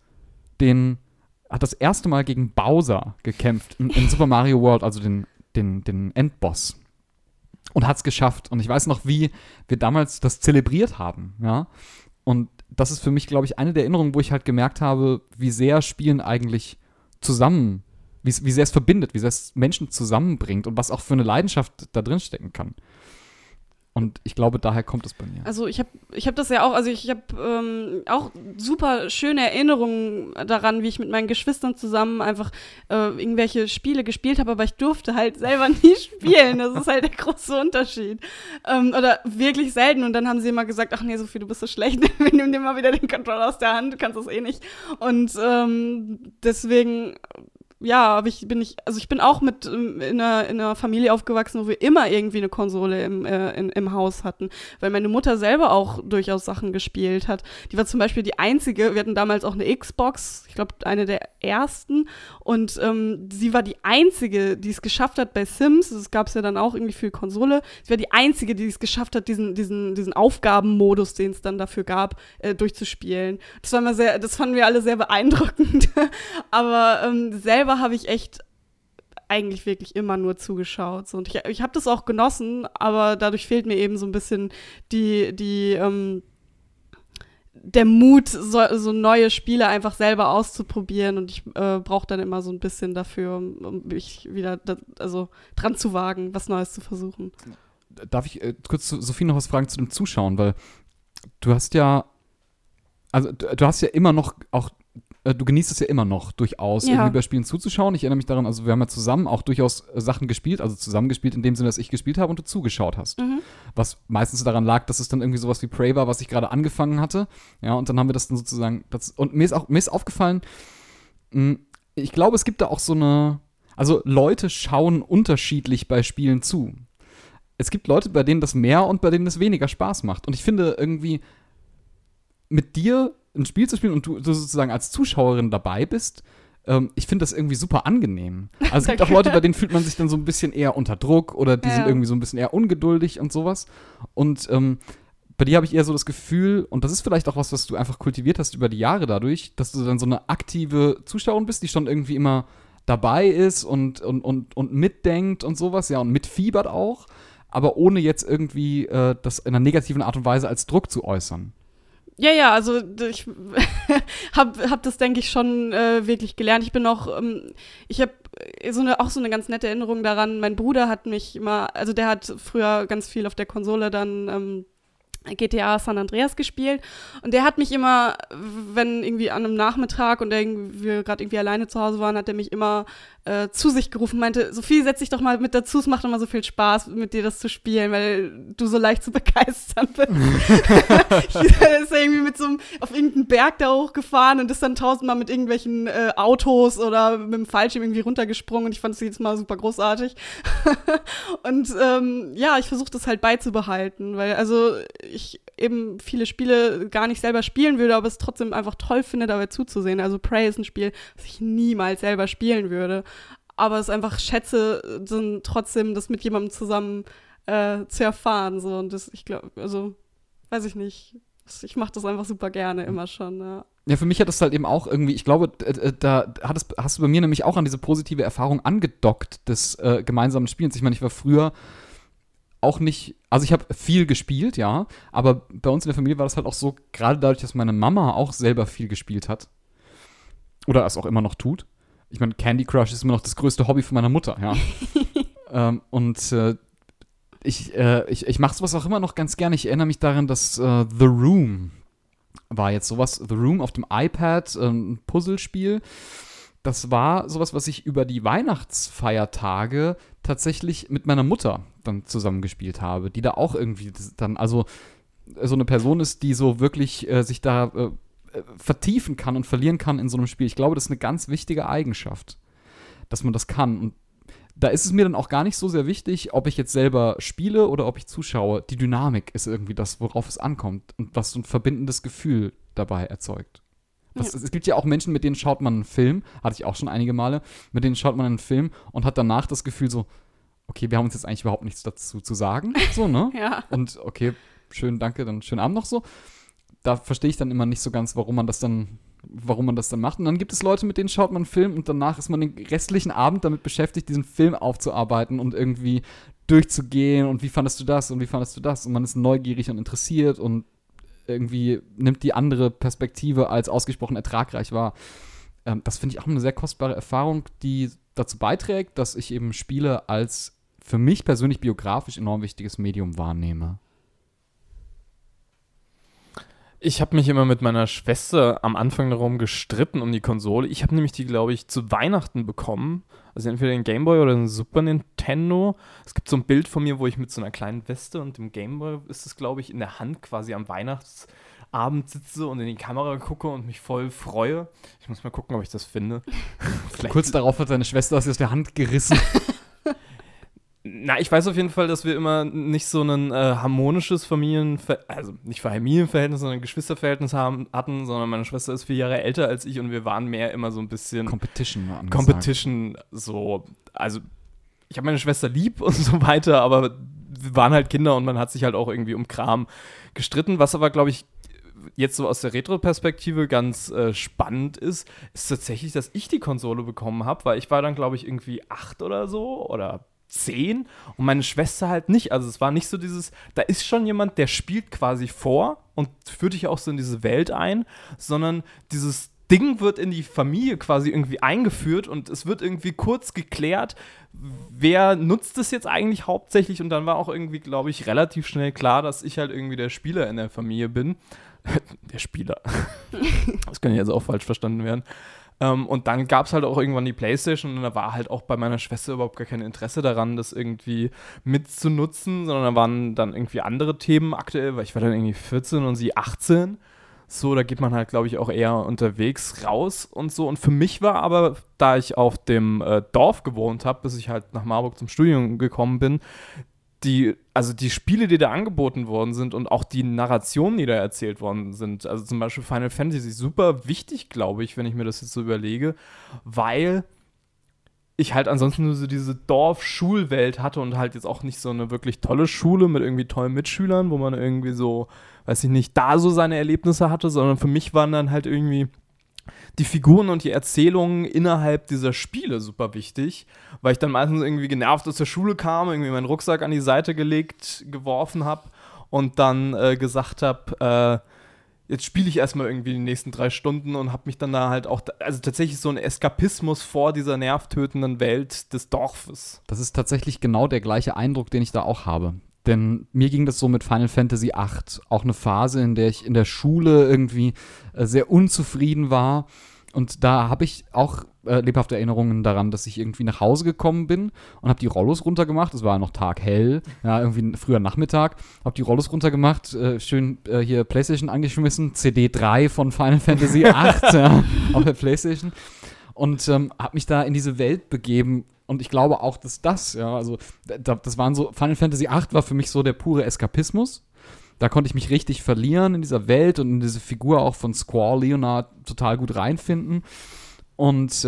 das erste Mal gegen Bowser gekämpft in Super Mario World, also den Endboss. Und hat es geschafft. Und ich weiß noch, wie wir damals das zelebriert haben. Ja? Und das ist für mich, glaube ich, eine der Erinnerungen, wo ich halt gemerkt habe, wie sehr Spielen eigentlich zusammen, wie sehr es verbindet, wie sehr es Menschen zusammenbringt und was auch für eine Leidenschaft da drin stecken kann. Und ich glaube, daher kommt es bei mir. Also ich hab das ja auch, also ich habe auch super schöne Erinnerungen daran, wie ich mit meinen Geschwistern zusammen einfach irgendwelche Spiele gespielt habe, aber ich durfte halt selber nie spielen. Das ist halt der große Unterschied. Oder wirklich selten. Und dann haben sie immer gesagt, ach nee, Sophie, du bist so schlecht. Wir nehmen dir mal wieder den Controller aus der Hand, du kannst das eh nicht. Und deswegen ja, aber ich bin auch mit in einer Familie aufgewachsen, wo wir immer irgendwie eine Konsole im Haus hatten, weil meine Mutter selber auch durchaus Sachen gespielt hat. Die war zum Beispiel die einzige, wir hatten damals auch eine Xbox, ich glaube eine der ersten, und sie war die einzige, die es geschafft hat bei Sims, das gab es ja dann auch irgendwie für die Konsole, sie war die einzige, die es geschafft hat, diesen Aufgabenmodus, den es dann dafür gab, durchzuspielen. Das fanden wir alle sehr beeindruckend, aber selber habe ich echt eigentlich wirklich immer nur zugeschaut. So. Und ich habe das auch genossen, aber dadurch fehlt mir eben so ein bisschen der Mut, so neue Spiele einfach selber auszuprobieren. Und ich brauche dann immer so ein bisschen dafür, um mich wieder dran zu wagen, was Neues zu versuchen. Darf ich kurz zu Sophie noch was fragen zu dem Zuschauen? Weil du hast ja immer noch auch du genießt es ja immer noch durchaus, irgendwie bei Spielen zuzuschauen. Ich erinnere mich daran, also wir haben ja zusammen auch durchaus Sachen gespielt, also zusammengespielt in dem Sinne, dass ich gespielt habe und du zugeschaut hast. Mhm. Was meistens daran lag, dass es dann irgendwie sowas wie Prey war, was ich gerade angefangen hatte. Ja, und dann haben wir das dann sozusagen, und mir ist aufgefallen, ich glaube, es gibt da auch also Leute schauen unterschiedlich bei Spielen zu. Es gibt Leute, bei denen das mehr und bei denen das weniger Spaß macht. Und ich finde irgendwie, mit dir ein Spiel zu spielen und du sozusagen als Zuschauerin dabei bist, ich finde das irgendwie super angenehm. Also es gibt auch Leute, bei denen fühlt man sich dann so ein bisschen eher unter Druck oder die sind irgendwie so ein bisschen eher ungeduldig und sowas. Und bei dir habe ich eher so das Gefühl, und das ist vielleicht auch was du einfach kultiviert hast über die Jahre dadurch, dass du dann so eine aktive Zuschauerin bist, die schon irgendwie immer dabei ist und mitdenkt und sowas, ja, und mitfiebert auch, aber ohne jetzt irgendwie das in einer negativen Art und Weise als Druck zu äußern. Ja, also ich hab das, denke ich, schon wirklich gelernt. Ich bin auch, ich habe auch so eine ganz nette Erinnerung daran. Mein Bruder hat mich immer, also der hat früher ganz viel auf der Konsole dann GTA San Andreas gespielt und der hat mich immer, wenn irgendwie an einem Nachmittag und wir gerade irgendwie alleine zu Hause waren, hat er mich immer zu sich gerufen, meinte, Sophie, setz dich doch mal mit dazu, es macht immer so viel Spaß, mit dir das zu spielen, weil du so leicht zu begeistern bist. Ist er irgendwie auf irgendeinen Berg da hochgefahren und ist dann 1000-mal mit irgendwelchen Autos oder mit dem Fallschirm irgendwie runtergesprungen und ich fand es jedes Mal super großartig. Und ich versuche das halt beizubehalten, weil also ich eben viele Spiele gar nicht selber spielen würde, aber es trotzdem einfach toll finde, dabei zuzusehen. Also Prey ist ein Spiel, das ich niemals selber spielen würde, aber es einfach schätze, dann trotzdem das mit jemandem zusammen zu erfahren. So. Und das, ich glaube, also weiß ich nicht, ich mache das einfach super gerne immer schon, ja. Ja, für mich hat das halt eben auch irgendwie, ich glaube, da hast du bei mir nämlich auch an diese positive Erfahrung angedockt des gemeinsamen Spielens. Ich meine, ich war früher auch nicht, also ich habe viel gespielt, ja, aber bei uns in der Familie war das halt auch so, gerade dadurch, dass meine Mama auch selber viel gespielt hat oder es auch immer noch tut. Ich meine, Candy Crush ist immer noch das größte Hobby von meiner Mutter, ja. Ich mache sowas auch immer noch ganz gerne. Ich erinnere mich daran, dass The Room war jetzt sowas, The Room auf dem iPad, ein Puzzlespiel. das war sowas, was ich über die Weihnachtsfeiertage tatsächlich mit meiner Mutter dann zusammengespielt habe, die da auch irgendwie dann, also so eine Person ist, die so wirklich sich da vertiefen kann und verlieren kann in so einem Spiel. Ich glaube, das ist eine ganz wichtige Eigenschaft, dass man das kann. Und da ist es mir dann auch gar nicht so sehr wichtig, ob ich jetzt selber spiele oder ob ich zuschaue. Die Dynamik ist irgendwie das, worauf es ankommt und was so ein verbindendes Gefühl dabei erzeugt. Es gibt ja auch Menschen, mit denen schaut man einen Film, hatte ich auch schon einige Male, mit denen schaut man einen Film und hat danach das Gefühl so, okay, wir haben uns jetzt eigentlich überhaupt nichts dazu zu sagen, so, ne? Ja. Und okay, schön, danke, dann schönen Abend noch so. Da verstehe ich dann immer nicht so ganz, warum man das dann macht. Und dann gibt es Leute, mit denen schaut man einen Film und danach ist man den restlichen Abend damit beschäftigt, diesen Film aufzuarbeiten und irgendwie durchzugehen und wie fandest du das und wie fandest du das? Und man ist neugierig und interessiert und irgendwie nimmt die andere Perspektive als ausgesprochen ertragreich wahr. Das finde ich auch eine sehr kostbare Erfahrung, die dazu beiträgt, dass ich eben Spiele als für mich persönlich biografisch enorm wichtiges Medium wahrnehme. Ich habe mich immer mit meiner Schwester am Anfang darum gestritten um die Konsole. Ich habe nämlich die, glaube ich, zu Weihnachten bekommen. Also entweder den Gameboy oder den Super Nintendo. Es gibt so ein Bild von mir, wo ich mit so einer kleinen Weste und dem Gameboy ist es, glaube ich, in der Hand quasi am Weihnachtsabend sitze und in die Kamera gucke und mich voll freue. Ich muss mal gucken, ob ich das finde. Kurz darauf hat deine Schwester das aus der Hand gerissen. Na, ich weiß auf jeden Fall, dass wir immer nicht so ein harmonisches also nicht Familienverhältnis, sondern Geschwisterverhältnis hatten, sondern meine Schwester ist 4 Jahre älter als ich und wir waren mehr immer so ein bisschen Competition, so, also ich habe meine Schwester lieb und so weiter, aber wir waren halt Kinder und man hat sich halt auch irgendwie um Kram gestritten, was aber, glaube ich, jetzt so aus der Retro-Perspektive ganz spannend ist tatsächlich, dass ich die Konsole bekommen habe, weil ich war dann, glaube ich, irgendwie 8 oder so oder 10 und meine Schwester halt nicht. Also es war nicht so dieses, da ist schon jemand, der spielt quasi vor und führt dich auch so in diese Welt ein, sondern dieses Ding wird in die Familie quasi irgendwie eingeführt und es wird irgendwie kurz geklärt, wer nutzt es jetzt eigentlich hauptsächlich und dann war auch irgendwie, glaube ich, relativ schnell klar, dass ich halt irgendwie der Spieler in der Familie bin. Der Spieler. Das kann jetzt auch falsch verstanden werden. Und dann gab es halt auch irgendwann die PlayStation und da war halt auch bei meiner Schwester überhaupt gar kein Interesse daran, das irgendwie mitzunutzen, sondern da waren dann irgendwie andere Themen aktuell, weil ich war dann irgendwie 14 und sie 18. So, da geht man halt, glaube ich, auch eher unterwegs raus und so. Und für mich war aber, da ich auf dem Dorf gewohnt habe, bis ich halt nach Marburg zum Studium gekommen bin, die Spiele, die da angeboten worden sind und auch die Narrationen, die da erzählt worden sind, also zum Beispiel Final Fantasy, super wichtig, glaube ich, wenn ich mir das jetzt so überlege, weil ich halt ansonsten nur so diese Dorf-Schulwelt hatte und halt jetzt auch nicht so eine wirklich tolle Schule mit irgendwie tollen Mitschülern, wo man irgendwie so, weiß ich nicht, da so seine Erlebnisse hatte, sondern für mich waren dann halt irgendwie die Figuren und die Erzählungen innerhalb dieser Spiele super wichtig, weil ich dann meistens irgendwie genervt aus der Schule kam, irgendwie meinen Rucksack an die Seite geworfen habe und dann gesagt habe, jetzt spiele ich erstmal irgendwie die nächsten 3 Stunden und habe mich dann da halt auch, also tatsächlich so ein Eskapismus vor dieser nervtötenden Welt des Dorfes. Das ist tatsächlich genau der gleiche Eindruck, den ich da auch habe. Denn mir ging das so mit Final Fantasy VIII. Auch eine Phase, in der ich in der Schule irgendwie sehr unzufrieden war. Und da habe ich auch lebhafte Erinnerungen daran, dass ich irgendwie nach Hause gekommen bin und habe die Rollos runtergemacht. Es war noch taghell, ja, irgendwie früher Nachmittag. Habe die Rollos runtergemacht, schön hier PlayStation angeschmissen, CD 3 von Final Fantasy VIII ja, auf der PlayStation. Und habe mich da in diese Welt begeben. Und ich glaube auch, dass das waren so, Final Fantasy VIII war für mich so der pure Eskapismus. Da konnte ich mich richtig verlieren in dieser Welt und in diese Figur auch von Squall Leonard total gut reinfinden. Und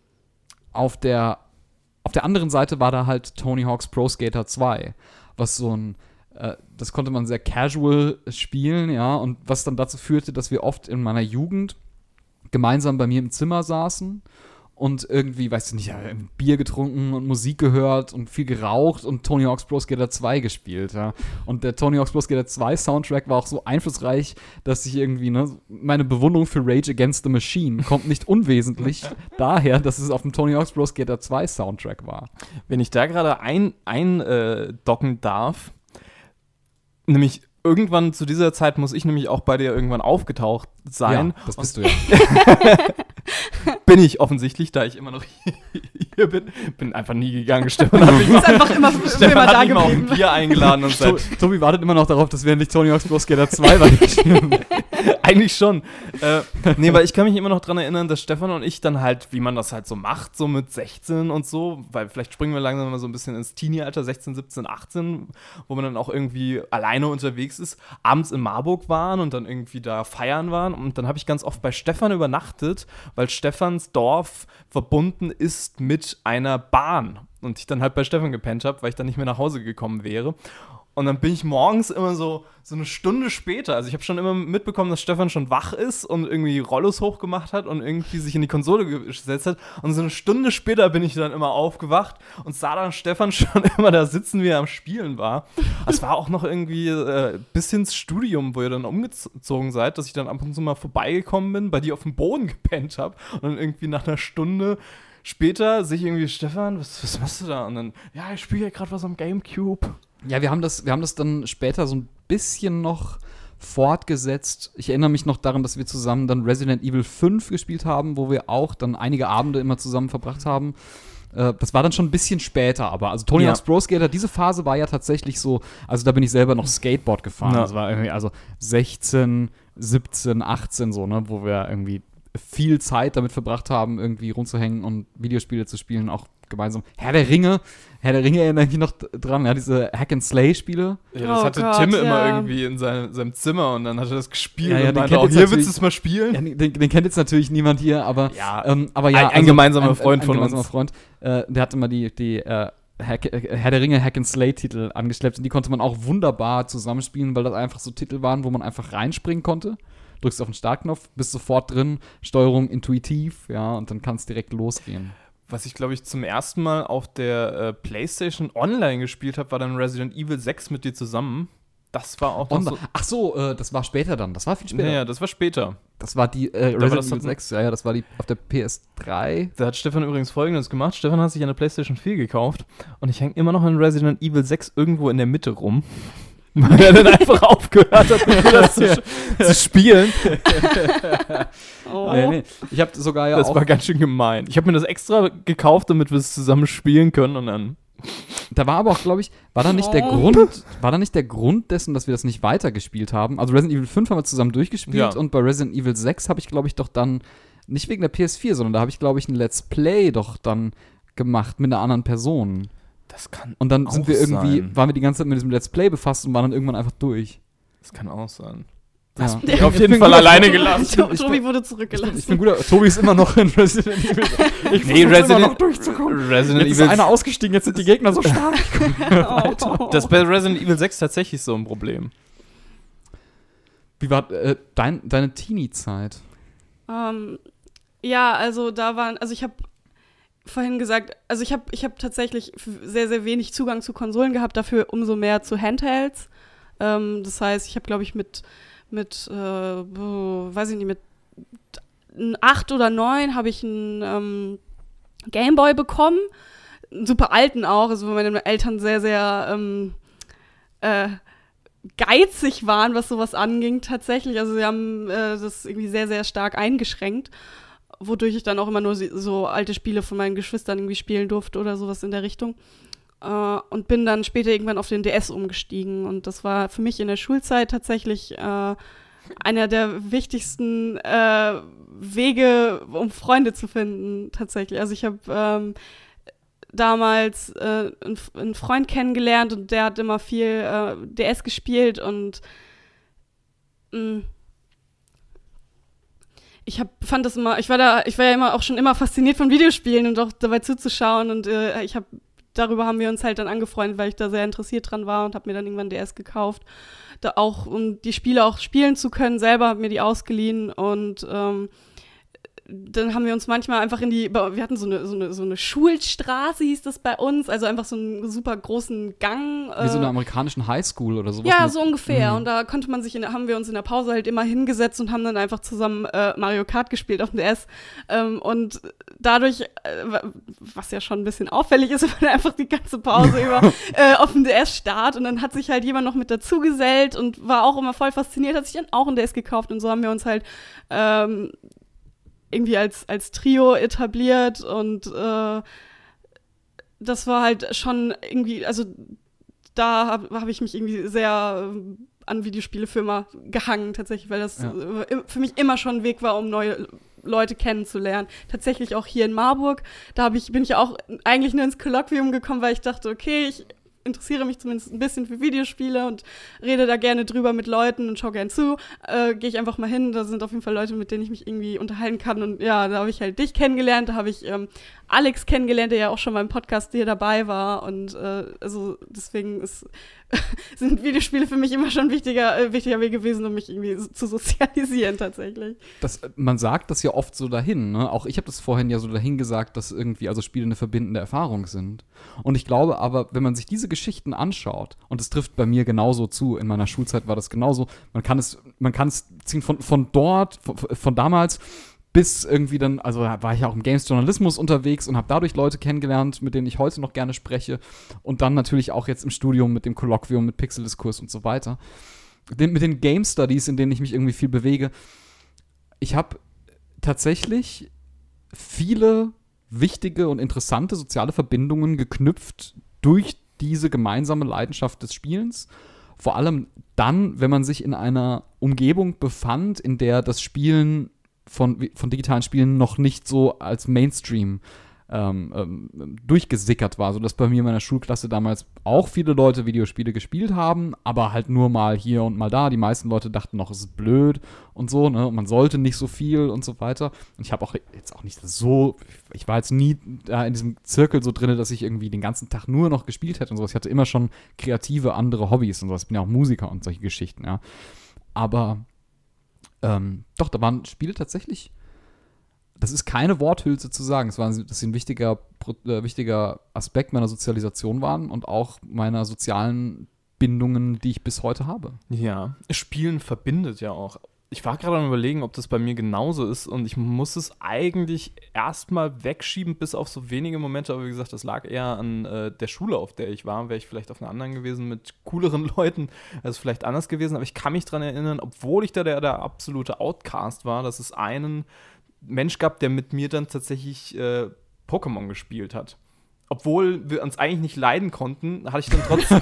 auf der anderen Seite war da halt Tony Hawk's Pro Skater 2, was so ein, das konnte man sehr casual spielen, ja, und was dann dazu führte, dass wir oft in meiner Jugend gemeinsam bei mir im Zimmer saßen und irgendwie, weißt du nicht, ein Bier getrunken und Musik gehört und viel geraucht und Tony Hawk's Pro Skater 2 gespielt, ja. Und der Tony Hawk's Pro Skater 2 Soundtrack war auch so einflussreich, dass ich irgendwie, meine Bewunderung für Rage Against the Machine kommt nicht unwesentlich daher, dass es auf dem Tony Hawk's Pro Skater 2 Soundtrack war. Wenn ich da gerade eindocken darf, nämlich irgendwann zu dieser Zeit muss ich nämlich auch bei dir irgendwann aufgetaucht sein. Ja, das bist du ja. bin ich offensichtlich, da ich immer noch hier bin. Bin einfach nie gegangen. Stefan hat mich Ist einfach immer da mal auf ein geblieben. Bier eingeladen und Tobi wartet immer noch darauf, dass wir endlich Tony Hawk's Pro Skater 2 weiterspielen. eigentlich schon. Nee, weil ich kann mich immer noch dran erinnern, dass Stefan und ich dann halt, wie man das halt so macht, so mit 16 und so, weil vielleicht springen wir langsam mal so ein bisschen ins Teenie-Alter, 16, 17, 18, wo man dann auch irgendwie alleine unterwegs ist, abends in Marburg waren und dann irgendwie da feiern waren. Und dann habe ich ganz oft bei Stefan übernachtet, weil Stefans Dorf verbunden ist mit einer Bahn. Und ich dann halt bei Stefan gepennt habe, weil ich dann nicht mehr nach Hause gekommen wäre. Und dann bin ich morgens immer so eine Stunde später, also ich habe schon immer mitbekommen, dass Stefan schon wach ist und irgendwie Rollos hochgemacht hat und irgendwie sich in die Konsole gesetzt hat. Und so eine Stunde später bin ich dann immer aufgewacht und sah dann Stefan schon immer da sitzen, wie er am Spielen war. Es war auch noch irgendwie bis ins Studium, wo ihr dann umgezogen seid, dass ich dann ab und zu mal vorbeigekommen bin, bei dir auf dem Boden gepennt habe und dann irgendwie nach einer Stunde später sich irgendwie, Stefan, was machst du da? Und dann, ja, ich spiele ja gerade was am Gamecube. Ja, wir haben das dann später so ein bisschen noch fortgesetzt. Ich erinnere mich noch daran, dass wir zusammen dann Resident Evil 5 gespielt haben, wo wir auch dann einige Abende immer zusammen verbracht haben. Das war dann schon ein bisschen später, aber also Tony Hawk's Pro Skater, diese Phase war ja tatsächlich so, also da bin ich selber noch Skateboard gefahren. Ja. Das war irgendwie also 16, 17, 18 so, ne, wo wir irgendwie viel Zeit damit verbracht haben, irgendwie rumzuhängen und Videospiele zu spielen, auch gemeinsam. Herr der Ringe erinnere ich mich noch dran, ja, diese Hack-and-Slay-Spiele. Ja, das hatte Gott, Tim ja. immer irgendwie in seinem Zimmer und dann hat er das gespielt Ja, und den meinte kennt auch, jetzt hier willst natürlich- du es mal spielen? Ja, den kennt jetzt natürlich niemand hier, aber Ja, aber ja, ein gemeinsamer Freund von ein gemeinsamer uns. Freund, der hat immer die Herr der Ringe Hack-and-Slay-Titel angeschleppt und die konnte man auch wunderbar zusammenspielen, weil das einfach so Titel waren, wo man einfach reinspringen konnte. Drückst auf den Startknopf, bist sofort drin, Steuerung intuitiv, ja, und dann kann es direkt losgehen. Was ich, glaube ich, zum ersten Mal auf der PlayStation Online gespielt habe, war dann Resident Evil 6 mit dir zusammen. Das war auch noch so. Ach so, das war später dann, das war viel später. Ja, das war später. Das war die war Resident das Evil dann- 6, ja, das war die auf der PS3. Da hat Stefan übrigens Folgendes gemacht. Stefan hat sich eine PlayStation 4 gekauft und ich hänge immer noch in Resident Evil 6 irgendwo in der Mitte rum. Weil er dann einfach aufgehört hat, mit mir das zu spielen. Oh. Nee. Ich habe sogar ja Das auch, war ganz schön gemein. Ich habe mir das extra gekauft, damit wir es zusammen spielen können und dann. da war aber auch, glaube ich, war da nicht der Grund dessen, dass wir das nicht weitergespielt haben? Also Resident Evil 5 haben wir zusammen durchgespielt Ja. und bei Resident Evil 6 habe ich, glaube ich, doch dann, nicht wegen der PS4, sondern da habe ich, glaube ich, ein Let's Play doch dann gemacht mit einer anderen Person. Das kann Und dann sind wir irgendwie, sein. waren wir die ganze Zeit mit diesem Let's Play befasst und waren dann irgendwann einfach durch. Das kann auch sein. Ja. Ich auf jeden Fall alleine gelassen. Tobi wurde Ich zurückgelassen. bin guter. Tobi ist immer noch in Resident Evil. Ich Nee, versuch's immer noch Resident, durchzukommen. Resident Jetzt ist Evil. einer ausgestiegen, jetzt sind die Gegner so stark. Das ist bei Resident Evil 6 tatsächlich so ein Problem. Wie war deine Teenie-Zeit? Ja, also da waren, also ich habe vorhin gesagt, also ich hab tatsächlich sehr, sehr wenig Zugang zu Konsolen gehabt, dafür umso mehr zu Handhelds. Das heißt, ich habe, glaube ich, mit 8 oder 9 habe ich einen Gameboy bekommen. Einen super alten auch, also wo meine Eltern sehr, sehr geizig waren, was sowas anging tatsächlich. Also sie haben das irgendwie sehr, sehr stark eingeschränkt, wodurch ich dann auch immer nur so alte Spiele von meinen Geschwistern irgendwie spielen durfte oder sowas in der Richtung. Und bin dann später irgendwann auf den DS umgestiegen. Und das war für mich in der Schulzeit tatsächlich einer der wichtigsten Wege, um Freunde zu finden, tatsächlich. Also ich habe damals einen Freund kennengelernt und der hat immer viel DS gespielt und ich war ja immer auch schon immer fasziniert von Videospielen und auch dabei zuzuschauen und darüber haben wir uns halt dann angefreundet, weil ich da sehr interessiert dran war und habe mir dann irgendwann DS gekauft, da auch, um die Spiele auch spielen zu können, selber habe mir die ausgeliehen und dann haben wir uns manchmal einfach wir hatten so eine Schulstraße, hieß das bei uns, also einfach so einen super großen Gang. Wie so eine amerikanischen Highschool oder sowas? Ja, so ungefähr. Und da konnte man haben wir uns in der Pause halt immer hingesetzt und haben dann einfach zusammen Mario Kart gespielt auf dem DS. Und dadurch, was ja schon ein bisschen auffällig ist, wenn man einfach die ganze Pause über auf dem DS starrt und dann hat sich halt jemand noch mit dazugesellt und war auch immer voll fasziniert, hat sich dann auch ein DS gekauft und so haben wir uns halt irgendwie als Trio etabliert und das war halt schon irgendwie, also da hab ich mich irgendwie sehr an Videospielefirma gehangen tatsächlich, weil das für mich immer schon ein Weg war, um neue Leute kennenzulernen. Tatsächlich auch hier in Marburg, bin ich auch eigentlich nur ins Kolloquium gekommen, weil ich dachte, okay, ich interessiere mich zumindest ein bisschen für Videospiele und rede da gerne drüber mit Leuten und schaue gern zu. Gehe ich einfach mal hin, da sind auf jeden Fall Leute, mit denen ich mich irgendwie unterhalten kann. Und ja, da habe ich halt dich kennengelernt, da habe ich Alex kennengelernt, der ja auch schon beim Podcast hier dabei war. Und also deswegen sind Videospiele für mich immer schon ein wichtiger Weg gewesen, um mich irgendwie zu sozialisieren tatsächlich. Man sagt das ja oft so dahin, ne? Auch ich habe das vorhin ja so dahin gesagt, dass irgendwie also Spiele eine verbindende Erfahrung sind. Und ich glaube aber, wenn man sich diese Geschichten anschaut, und es trifft bei mir genauso zu, in meiner Schulzeit war das genauso, man kann es ziehen von damals bis irgendwie dann, also war ich ja auch im Games-Journalismus unterwegs und habe dadurch Leute kennengelernt, mit denen ich heute noch gerne spreche und dann natürlich auch jetzt im Studium mit dem Kolloquium, mit Pixeldiskurs und so weiter. Mit den Game Studies, in denen ich mich irgendwie viel bewege. Ich habe tatsächlich viele wichtige und interessante soziale Verbindungen geknüpft durch diese gemeinsame Leidenschaft des Spielens. Vor allem dann, wenn man sich in einer Umgebung befand, in der das Spielen von digitalen Spielen noch nicht so als Mainstream durchgesickert war, sodass bei mir in meiner Schulklasse damals auch viele Leute Videospiele gespielt haben, aber halt nur mal hier und mal da. Die meisten Leute dachten noch, es ist blöd und so, ne? Und man sollte nicht so viel und so weiter. Und ich habe auch jetzt auch nicht so, ich war jetzt nie da in diesem Zirkel so drin, dass ich irgendwie den ganzen Tag nur noch gespielt hätte und sowas. Ich hatte immer schon kreative andere Hobbys und sowas. Ich bin ja auch Musiker und solche Geschichten, ja. Aber doch, da waren Spiele tatsächlich, das ist keine Worthülse zu sagen, dass sie ein wichtiger Aspekt meiner Sozialisation waren und auch meiner sozialen Bindungen, die ich bis heute habe. Ja, Spielen verbindet ja auch. Ich war gerade am Überlegen, ob das bei mir genauso ist und ich muss es eigentlich erstmal wegschieben, bis auf so wenige Momente, aber wie gesagt, das lag eher an der Schule, auf der ich war. Wäre ich vielleicht auf einer anderen gewesen mit cooleren Leuten, das ist vielleicht anders gewesen, aber ich kann mich daran erinnern, obwohl ich da der absolute Outcast war, dass es einen Mensch gab, der mit mir dann tatsächlich Pokémon gespielt hat. Obwohl wir uns eigentlich nicht leiden konnten, hatte ich dann trotzdem.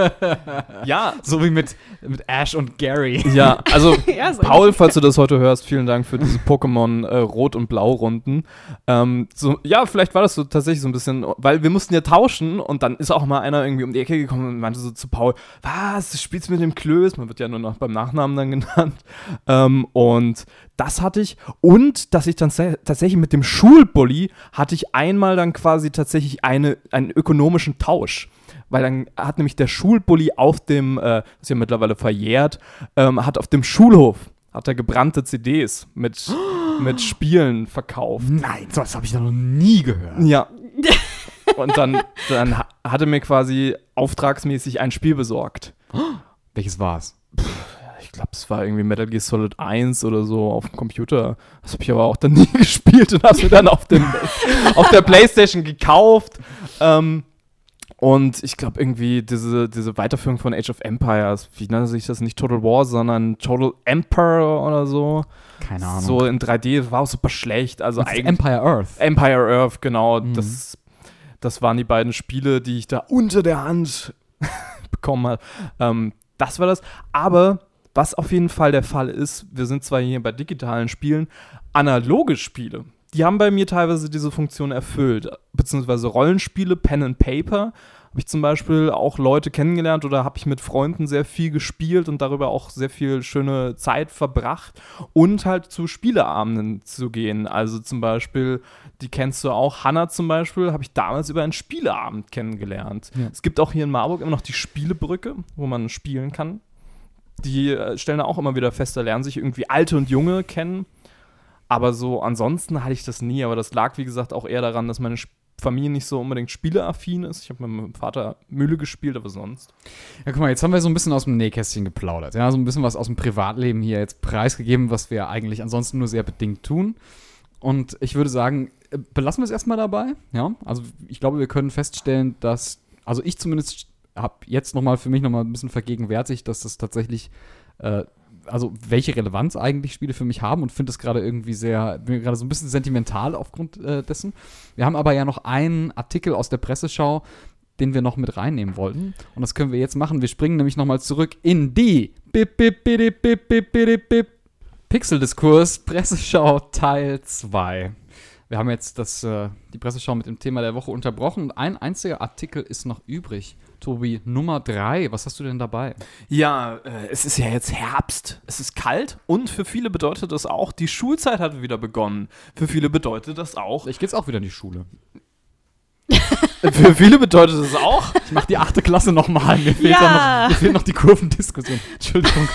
Ja. So wie mit Ash und Gary. Ja, also Ja, so Paul, falls du das heute hörst, vielen Dank für diese Pokémon Rot- und Blau-Runden. Ja, vielleicht war das so tatsächlich so ein bisschen, weil wir mussten ja tauschen und dann ist auch mal einer irgendwie um die Ecke gekommen und meinte so zu Paul, was, du spielst mit dem Klöß? Man wird ja nur noch beim Nachnamen dann genannt. Und das hatte ich. Und dass ich dann tatsächlich mit dem Schulbully hatte ich einmal dann quasi tatsächlich einen ökonomischen Tausch. Weil dann hat nämlich der Schulbully auf dem, das ist ja mittlerweile verjährt, hat auf dem Schulhof hat er gebrannte CDs mit Spielen verkauft. Nein, sowas habe ich noch nie gehört. Ja. Und dann hat er mir quasi auftragsmäßig ein Spiel besorgt. Welches war's? Ich glaube, es war irgendwie Metal Gear Solid 1 oder so auf dem Computer. Das habe ich aber auch dann nie gespielt und habe es mir dann auf der PlayStation gekauft. Und ich glaube irgendwie diese Weiterführung von Age of Empires, wie nennt sich das, nicht Total War, sondern Total Emperor oder so. Keine Ahnung. So in 3D, das war auch super schlecht. Also eigentlich Empire Earth. Empire Earth, genau. Mhm. Das waren die beiden Spiele, die ich da unter der Hand bekommen habe. Das war das. Aber was auf jeden Fall der Fall ist, wir sind zwar hier bei digitalen Spielen, analoge Spiele, die haben bei mir teilweise diese Funktion erfüllt. Beziehungsweise Rollenspiele, Pen and Paper, habe ich zum Beispiel auch Leute kennengelernt oder habe ich mit Freunden sehr viel gespielt und darüber auch sehr viel schöne Zeit verbracht und halt zu Spieleabenden zu gehen. Also zum Beispiel, die kennst du auch, Hannah zum Beispiel, habe ich damals über einen Spieleabend kennengelernt. Ja. Es gibt auch hier in Marburg immer noch die Spielebrücke, wo man spielen kann. Die stellen da auch immer wieder fest, da lernen sich irgendwie Alte und Junge kennen. Aber so ansonsten hatte ich das nie. Aber das lag, wie gesagt, auch eher daran, dass meine Familie nicht so unbedingt spieleaffin ist. Ich habe mit meinem Vater Mühle gespielt, aber sonst. Ja, guck mal, jetzt haben wir so ein bisschen aus dem Nähkästchen geplaudert. Ja, so ein bisschen was aus dem Privatleben hier jetzt preisgegeben, was wir eigentlich ansonsten nur sehr bedingt tun. Und ich würde sagen, belassen wir es erstmal dabei. Ja, also ich glaube, wir können feststellen, dass, also ich zumindest habe jetzt für mich nochmal ein bisschen vergegenwärtigt, dass das tatsächlich also welche Relevanz eigentlich Spiele für mich haben und finde es gerade irgendwie bin gerade so ein bisschen sentimental aufgrund dessen. Wir haben aber ja noch einen Artikel aus der Presseschau, den wir noch mit reinnehmen wollten. Und das können wir jetzt machen. Wir springen nämlich nochmal zurück in die Pixeldiskurs Presseschau Teil 2. Wir haben jetzt die Presseschau mit dem Thema der Woche unterbrochen und ein einziger Artikel ist noch übrig. Tobi, Nummer 3, was hast du denn dabei? Ja, es ist ja jetzt Herbst, es ist kalt und für viele bedeutet das auch, die Schulzeit hat wieder begonnen. Für viele bedeutet das auch... Ich gehe jetzt auch wieder in die Schule. Für viele bedeutet das auch... Ich mache die 8. Klasse nochmal, mir fehlt noch die Kurvendiskussion. Entschuldigung.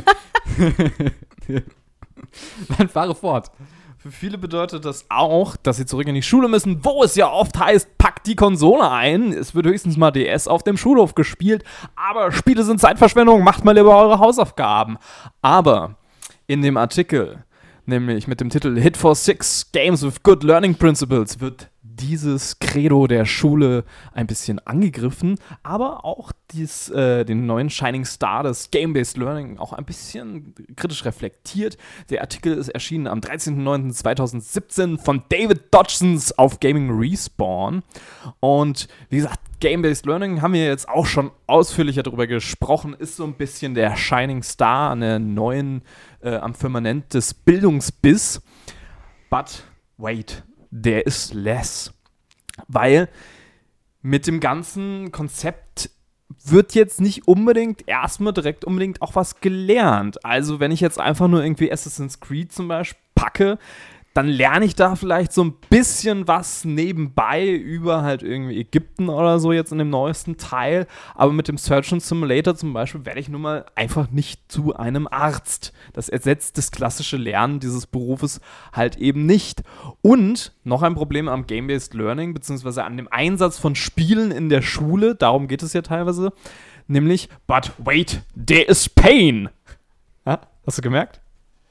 Dann fahre fort. Für viele bedeutet das auch, dass sie zurück in die Schule müssen, wo es ja oft heißt, packt die Konsole ein. Es wird höchstens mal DS auf dem Schulhof gespielt, aber Spiele sind Zeitverschwendung, macht mal lieber eure Hausaufgaben. Aber in dem Artikel, nämlich mit dem Titel Hit for Six, Games with Good Learning Principles, wird dieses Credo der Schule ein bisschen angegriffen, aber auch den neuen Shining Star des Game-Based Learning auch ein bisschen kritisch reflektiert. Der Artikel ist erschienen am 13.09.2017 von David Dodgsons auf Gaming Respawn. Und wie gesagt, Game-Based Learning haben wir jetzt auch schon ausführlicher darüber gesprochen, ist so ein bisschen der Shining Star an der neuen am Firmament des Bildungsbiss. But wait, there is less. Weil mit dem ganzen Konzept wird jetzt nicht unbedingt erstmal direkt unbedingt auch was gelernt. Also wenn ich jetzt einfach nur irgendwie Assassin's Creed zum Beispiel packe, dann lerne ich da vielleicht so ein bisschen was nebenbei über halt irgendwie Ägypten oder so jetzt in dem neuesten Teil. Aber mit dem Surgeon Simulator zum Beispiel werde ich nun mal einfach nicht zu einem Arzt. Das ersetzt das klassische Lernen dieses Berufes halt eben nicht. Und noch ein Problem am Game-Based Learning, beziehungsweise an dem Einsatz von Spielen in der Schule, darum geht es ja teilweise, nämlich, but wait, there is pain. Ja, hast du gemerkt?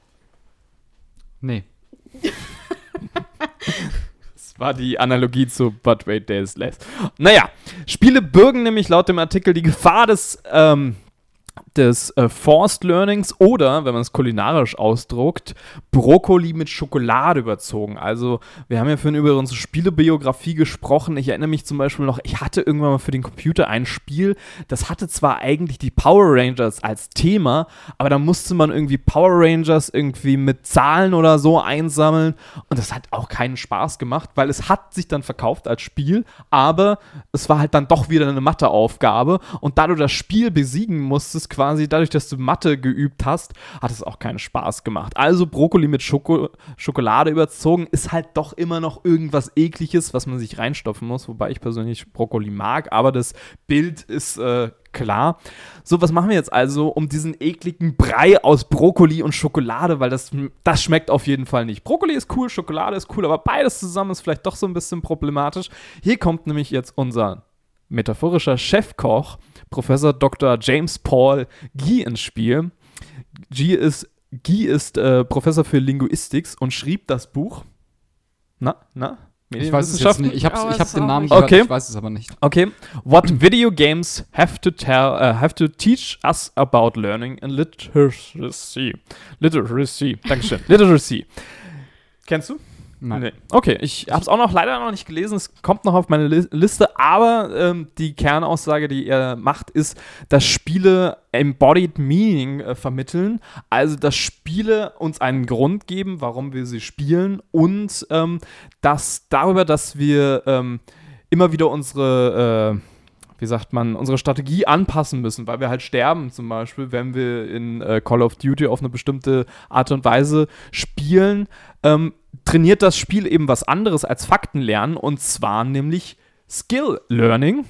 Nee. Das war die Analogie zu But Wait, There is Less. Naja, Spiele bürgen nämlich laut dem Artikel die Gefahr des Forced Learnings oder, wenn man es kulinarisch ausdruckt, Brokkoli mit Schokolade überzogen. Also, wir haben ja vorhin über unsere Spielebiografie gesprochen. Ich erinnere mich zum Beispiel noch, ich hatte irgendwann mal für den Computer ein Spiel, das hatte zwar eigentlich die Power Rangers als Thema, aber da musste man irgendwie Power Rangers irgendwie mit Zahlen oder so einsammeln und das hat auch keinen Spaß gemacht, weil es hat sich dann verkauft als Spiel, aber es war halt dann doch wieder eine Matheaufgabe und da du das Spiel besiegen musstest, quasi dadurch, dass du Mathe geübt hast, hat es auch keinen Spaß gemacht. Also Brokkoli mit Schokolade überzogen ist halt doch immer noch irgendwas Ekliges, was man sich reinstopfen muss, wobei ich persönlich Brokkoli mag, aber das Bild ist klar. So, was machen wir jetzt also um diesen ekligen Brei aus Brokkoli und Schokolade, weil das schmeckt auf jeden Fall nicht. Brokkoli ist cool, Schokolade ist cool, aber beides zusammen ist vielleicht doch so ein bisschen problematisch. Hier kommt nämlich jetzt unser metaphorischer Chefkoch, Professor Dr. James Paul Guy ins Spiel. Guy ist Professor für Linguistik und schrieb das Buch. Ich weiß es jetzt nicht. Ich hab den Namen gehört, ich weiß es aber nicht. Okay. What video games have to teach us about learning and literacy. Dankeschön. Literacy. Kennst du? Nein. Nee. Okay, ich habe es auch leider noch nicht gelesen, es kommt noch auf meine Liste, aber die Kernaussage, die er macht, ist, dass Spiele Embodied Meaning vermitteln, also dass Spiele uns einen Grund geben, warum wir sie spielen und dass wir immer wieder unsere Strategie anpassen müssen, weil wir halt sterben zum Beispiel, wenn wir in Call of Duty auf eine bestimmte Art und Weise spielen, trainiert das Spiel eben was anderes als Faktenlernen und zwar nämlich Skill Learning.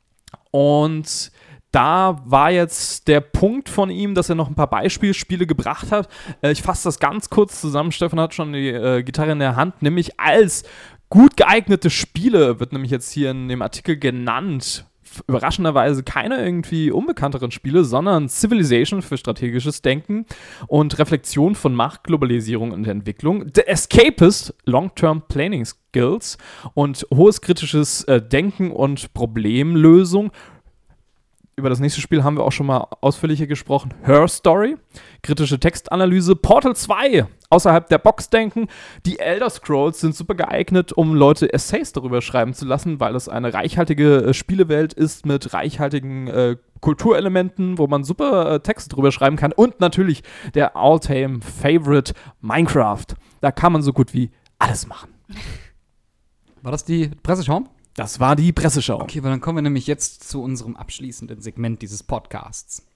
Und da war jetzt der Punkt von ihm, dass er noch ein paar Beispielspiele gebracht hat. Ich fasse das ganz kurz zusammen. Stefan hat schon die Gitarre in der Hand, nämlich als gut geeignete Spiele, wird nämlich jetzt hier in dem Artikel genannt, überraschenderweise keine irgendwie unbekannteren Spiele, sondern Civilization für strategisches Denken und Reflexion von Macht, Globalisierung und Entwicklung, The Escapist, Long-Term Planning Skills und hohes kritisches Denken und Problemlösung, Über das nächste Spiel haben wir auch schon mal ausführlicher gesprochen. Her Story, kritische Textanalyse, Portal 2, außerhalb der Box denken. Die Elder Scrolls sind super geeignet, um Leute Essays darüber schreiben zu lassen, weil es eine reichhaltige Spielewelt ist mit reichhaltigen Kulturelementen, wo man super Texte drüber schreiben kann. Und natürlich der All-Time-Favorite Minecraft. Da kann man so gut wie alles machen. War das die Presseschau? Das war die Presseschau. Okay, weil dann kommen wir nämlich jetzt zu unserem abschließenden Segment dieses Podcasts.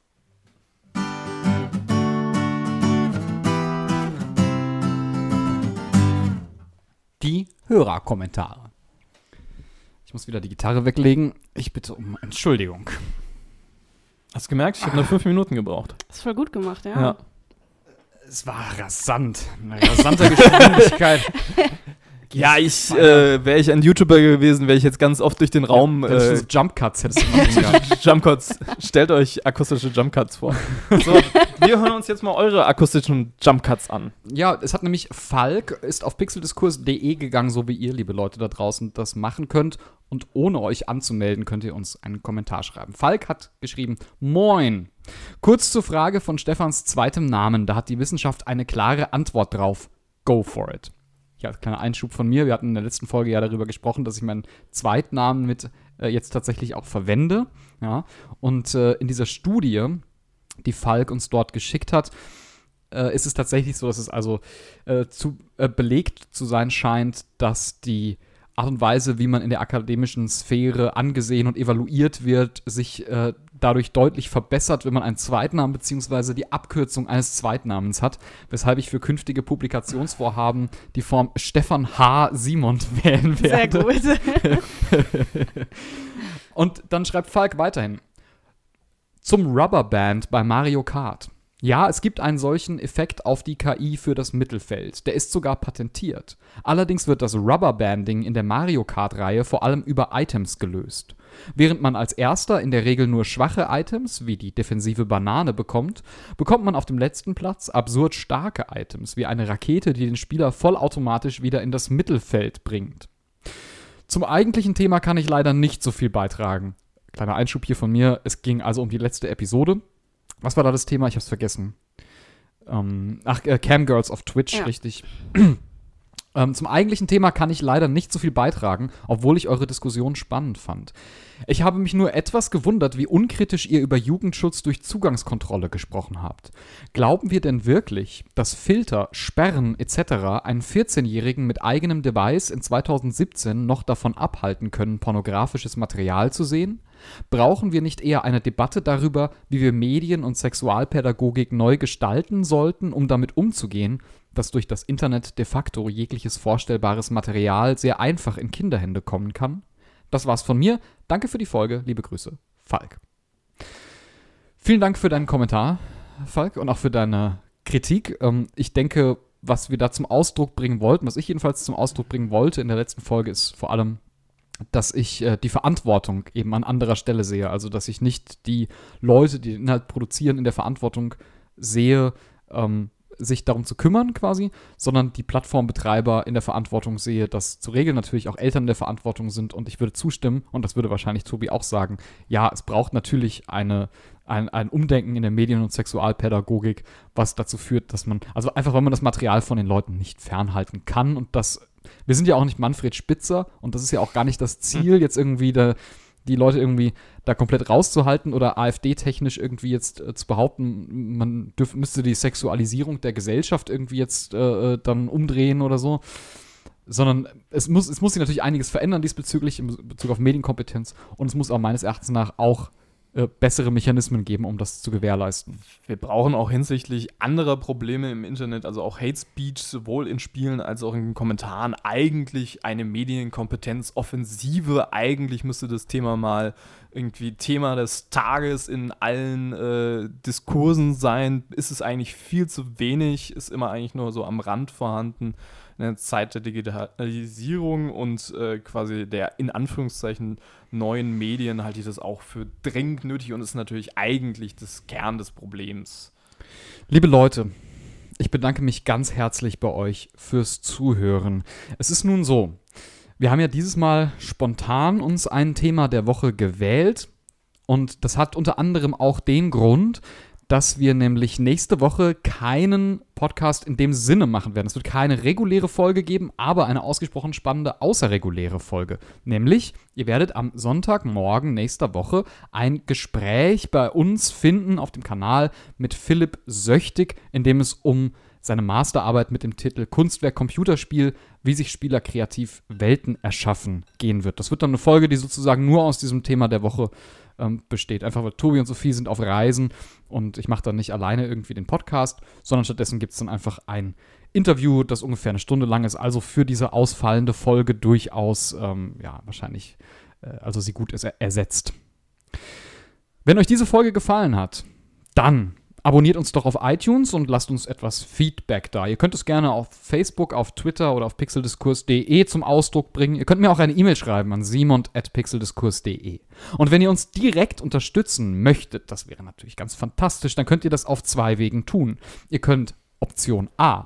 Die Hörerkommentare. Ich muss wieder die Gitarre weglegen. Ich bitte um Entschuldigung. Hast du gemerkt? Ich habe nur 5 Minuten gebraucht. Das ist voll gut gemacht, ja. Ja. Es war rasant. Eine rasante Geschwindigkeit. Ja, wäre ich ein YouTuber gewesen, wäre ich jetzt ganz oft durch den Raum. Jump-Cuts hättest du machen können. Jump-Cuts. Stellt euch akustische Jump-Cuts vor. So, wir hören uns jetzt mal eure akustischen Jump-Cuts an. Ja, es hat nämlich Falk, ist auf pixeldiskurs.de gegangen, so wie ihr, liebe Leute da draußen, das machen könnt. Und ohne euch anzumelden, könnt ihr uns einen Kommentar schreiben. Falk hat geschrieben, Moin. Kurz zur Frage von Stefans zweitem Namen. Da hat die Wissenschaft eine klare Antwort drauf. Go for it. Ja, kleiner Einschub von mir. Wir hatten in der letzten Folge ja darüber gesprochen, dass ich meinen Zweitnamen mit jetzt tatsächlich auch verwende. Ja? Und in dieser Studie, die Falk uns dort geschickt hat, ist es tatsächlich so, dass es also belegt zu sein scheint, dass die Art und Weise, wie man in der akademischen Sphäre angesehen und evaluiert wird, sich dadurch deutlich verbessert, wenn man einen Zweitnamen bzw. die Abkürzung eines Zweitnamens hat, weshalb ich für künftige Publikationsvorhaben die Form Stefan H. Simon wählen werde. Sehr gut. Und dann schreibt Falk weiterhin. Zum Rubberband bei Mario Kart. Ja, es gibt einen solchen Effekt auf die KI für das Mittelfeld. Der ist sogar patentiert. Allerdings wird das Rubberbanding in der Mario Kart-Reihe vor allem über Items gelöst. Während man als Erster in der Regel nur schwache Items, wie die defensive Banane, bekommt man auf dem letzten Platz absurd starke Items, wie eine Rakete, die den Spieler vollautomatisch wieder in das Mittelfeld bringt. Zum eigentlichen Thema kann ich leider nicht so viel beitragen. Kleiner Einschub hier von mir, es ging also um die letzte Episode. Was war da das Thema? Ich hab's vergessen. Camgirls auf Twitch, ja. Richtig. Zum eigentlichen Thema kann ich leider nicht so viel beitragen, obwohl ich eure Diskussion spannend fand. Ich habe mich nur etwas gewundert, wie unkritisch ihr über Jugendschutz durch Zugangskontrolle gesprochen habt. Glauben wir denn wirklich, dass Filter, Sperren etc. einen 14-Jährigen mit eigenem Device in 2017 noch davon abhalten können, pornografisches Material zu sehen? Brauchen wir nicht eher eine Debatte darüber, wie wir Medien- und Sexualpädagogik neu gestalten sollten, um damit umzugehen, dass durch das Internet de facto jegliches vorstellbares Material sehr einfach in Kinderhände kommen kann? Das war's von mir. Danke für die Folge. Liebe Grüße, Falk. Vielen Dank für deinen Kommentar, Falk, und auch für deine Kritik. Ich denke, was wir da zum Ausdruck bringen wollten, was ich jedenfalls zum Ausdruck bringen wollte in der letzten Folge, ist vor allem, dass ich die Verantwortung eben an anderer Stelle sehe. Also, dass ich nicht die Leute, die den Inhalt produzieren, in der Verantwortung sehe, sich darum zu kümmern quasi, sondern die Plattformbetreiber in der Verantwortung sehe, dass zu Regeln natürlich auch Eltern in der Verantwortung sind, und ich würde zustimmen, und das würde wahrscheinlich Tobi auch sagen, ja, es braucht natürlich ein Umdenken in der Medien- und Sexualpädagogik, was dazu führt, dass man, also einfach, weil man das Material von den Leuten nicht fernhalten kann, und wir sind ja auch nicht Manfred Spitzer, und das ist ja auch gar nicht das Ziel, jetzt irgendwie die Leute irgendwie da komplett rauszuhalten oder AfD-technisch irgendwie jetzt zu behaupten, man müsste die Sexualisierung der Gesellschaft irgendwie jetzt dann umdrehen oder so. Sondern es muss sich natürlich einiges verändern diesbezüglich, in Bezug auf Medienkompetenz, und es muss aber meines Erachtens nach auch bessere Mechanismen geben, um das zu gewährleisten. Wir brauchen auch hinsichtlich anderer Probleme im Internet, also auch Hate Speech, sowohl in Spielen als auch in den Kommentaren, eigentlich eine Medienkompetenzoffensive. Eigentlich müsste das Thema mal irgendwie Thema des Tages in allen Diskursen sein. Ist es eigentlich viel zu wenig, ist immer eigentlich nur so am Rand vorhanden. In der Zeit der Digitalisierung und quasi der in Anführungszeichen neuen Medien halte ich das auch für dringend nötig und ist natürlich eigentlich das Kern des Problems. Liebe Leute, ich bedanke mich ganz herzlich bei euch fürs Zuhören. Es ist nun so, wir haben ja dieses Mal spontan uns ein Thema der Woche gewählt, Und das hat unter anderem auch den Grund, dass wir nämlich nächste Woche keinen Podcast in dem Sinne machen werden. Es wird keine reguläre Folge geben, aber eine ausgesprochen spannende außerreguläre Folge. Nämlich, ihr werdet am Sonntagmorgen nächster Woche ein Gespräch bei uns finden auf dem Kanal mit Philipp Söchtig, in dem es um seine Masterarbeit mit dem Titel Kunstwerk Computerspiel, wie sich Spieler kreativ Welten erschaffen, gehen wird. Das wird dann eine Folge, die sozusagen nur aus diesem Thema der Woche besteht. Einfach weil Tobi und Sophie sind auf Reisen und ich mache dann nicht alleine irgendwie den Podcast, sondern stattdessen gibt es dann einfach ein Interview, das ungefähr eine Stunde lang ist, also für diese ausfallende Folge durchaus, wahrscheinlich, also sie gut ist ersetzt. Wenn euch diese Folge gefallen hat, dann abonniert uns doch auf iTunes und lasst uns etwas Feedback da. Ihr könnt es gerne auf Facebook, auf Twitter oder auf pixeldiskurs.de zum Ausdruck bringen. Ihr könnt mir auch eine E-Mail schreiben an simon@pixeldiskurs.de. Und wenn ihr uns direkt unterstützen möchtet, das wäre natürlich ganz fantastisch, dann könnt ihr das auf 2 Wegen tun. Ihr könnt Option A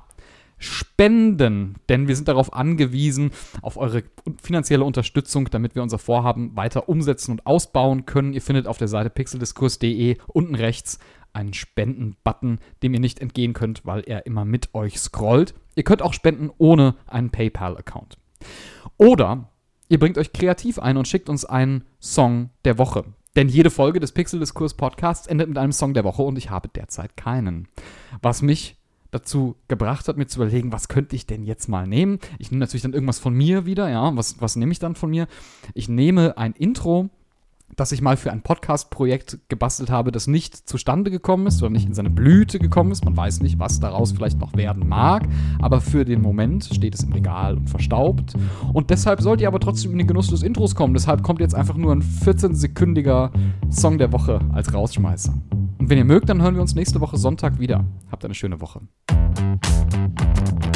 spenden, denn wir sind darauf angewiesen, auf eure finanzielle Unterstützung, damit wir unser Vorhaben weiter umsetzen und ausbauen können. Ihr findet auf der Seite pixeldiskurs.de unten rechts einen Spenden-Button, dem ihr nicht entgehen könnt, weil er immer mit euch scrollt. Ihr könnt auch spenden ohne einen PayPal-Account. Oder ihr bringt euch kreativ ein und schickt uns einen Song der Woche. Denn jede Folge des Pixeldiskurs-Podcasts endet mit einem Song der Woche und ich habe derzeit keinen. Was mich dazu gebracht hat, mir zu überlegen, was könnte ich denn jetzt mal nehmen? Ich nehme natürlich dann irgendwas von mir wieder, ja. Was nehme ich dann von mir? Ich nehme ein Intro, das ich mal für ein Podcast-Projekt gebastelt habe, das nicht zustande gekommen ist oder nicht in seine Blüte gekommen ist. Man weiß nicht, was daraus vielleicht noch werden mag, aber für den Moment steht es im Regal und verstaubt. Und deshalb sollt ihr aber trotzdem in den Genuss des Intros kommen. Deshalb kommt jetzt einfach nur ein 14-sekündiger Song der Woche als Rausschmeißer. Und wenn ihr mögt, dann hören wir uns nächste Woche Sonntag wieder. Habt eine schöne Woche.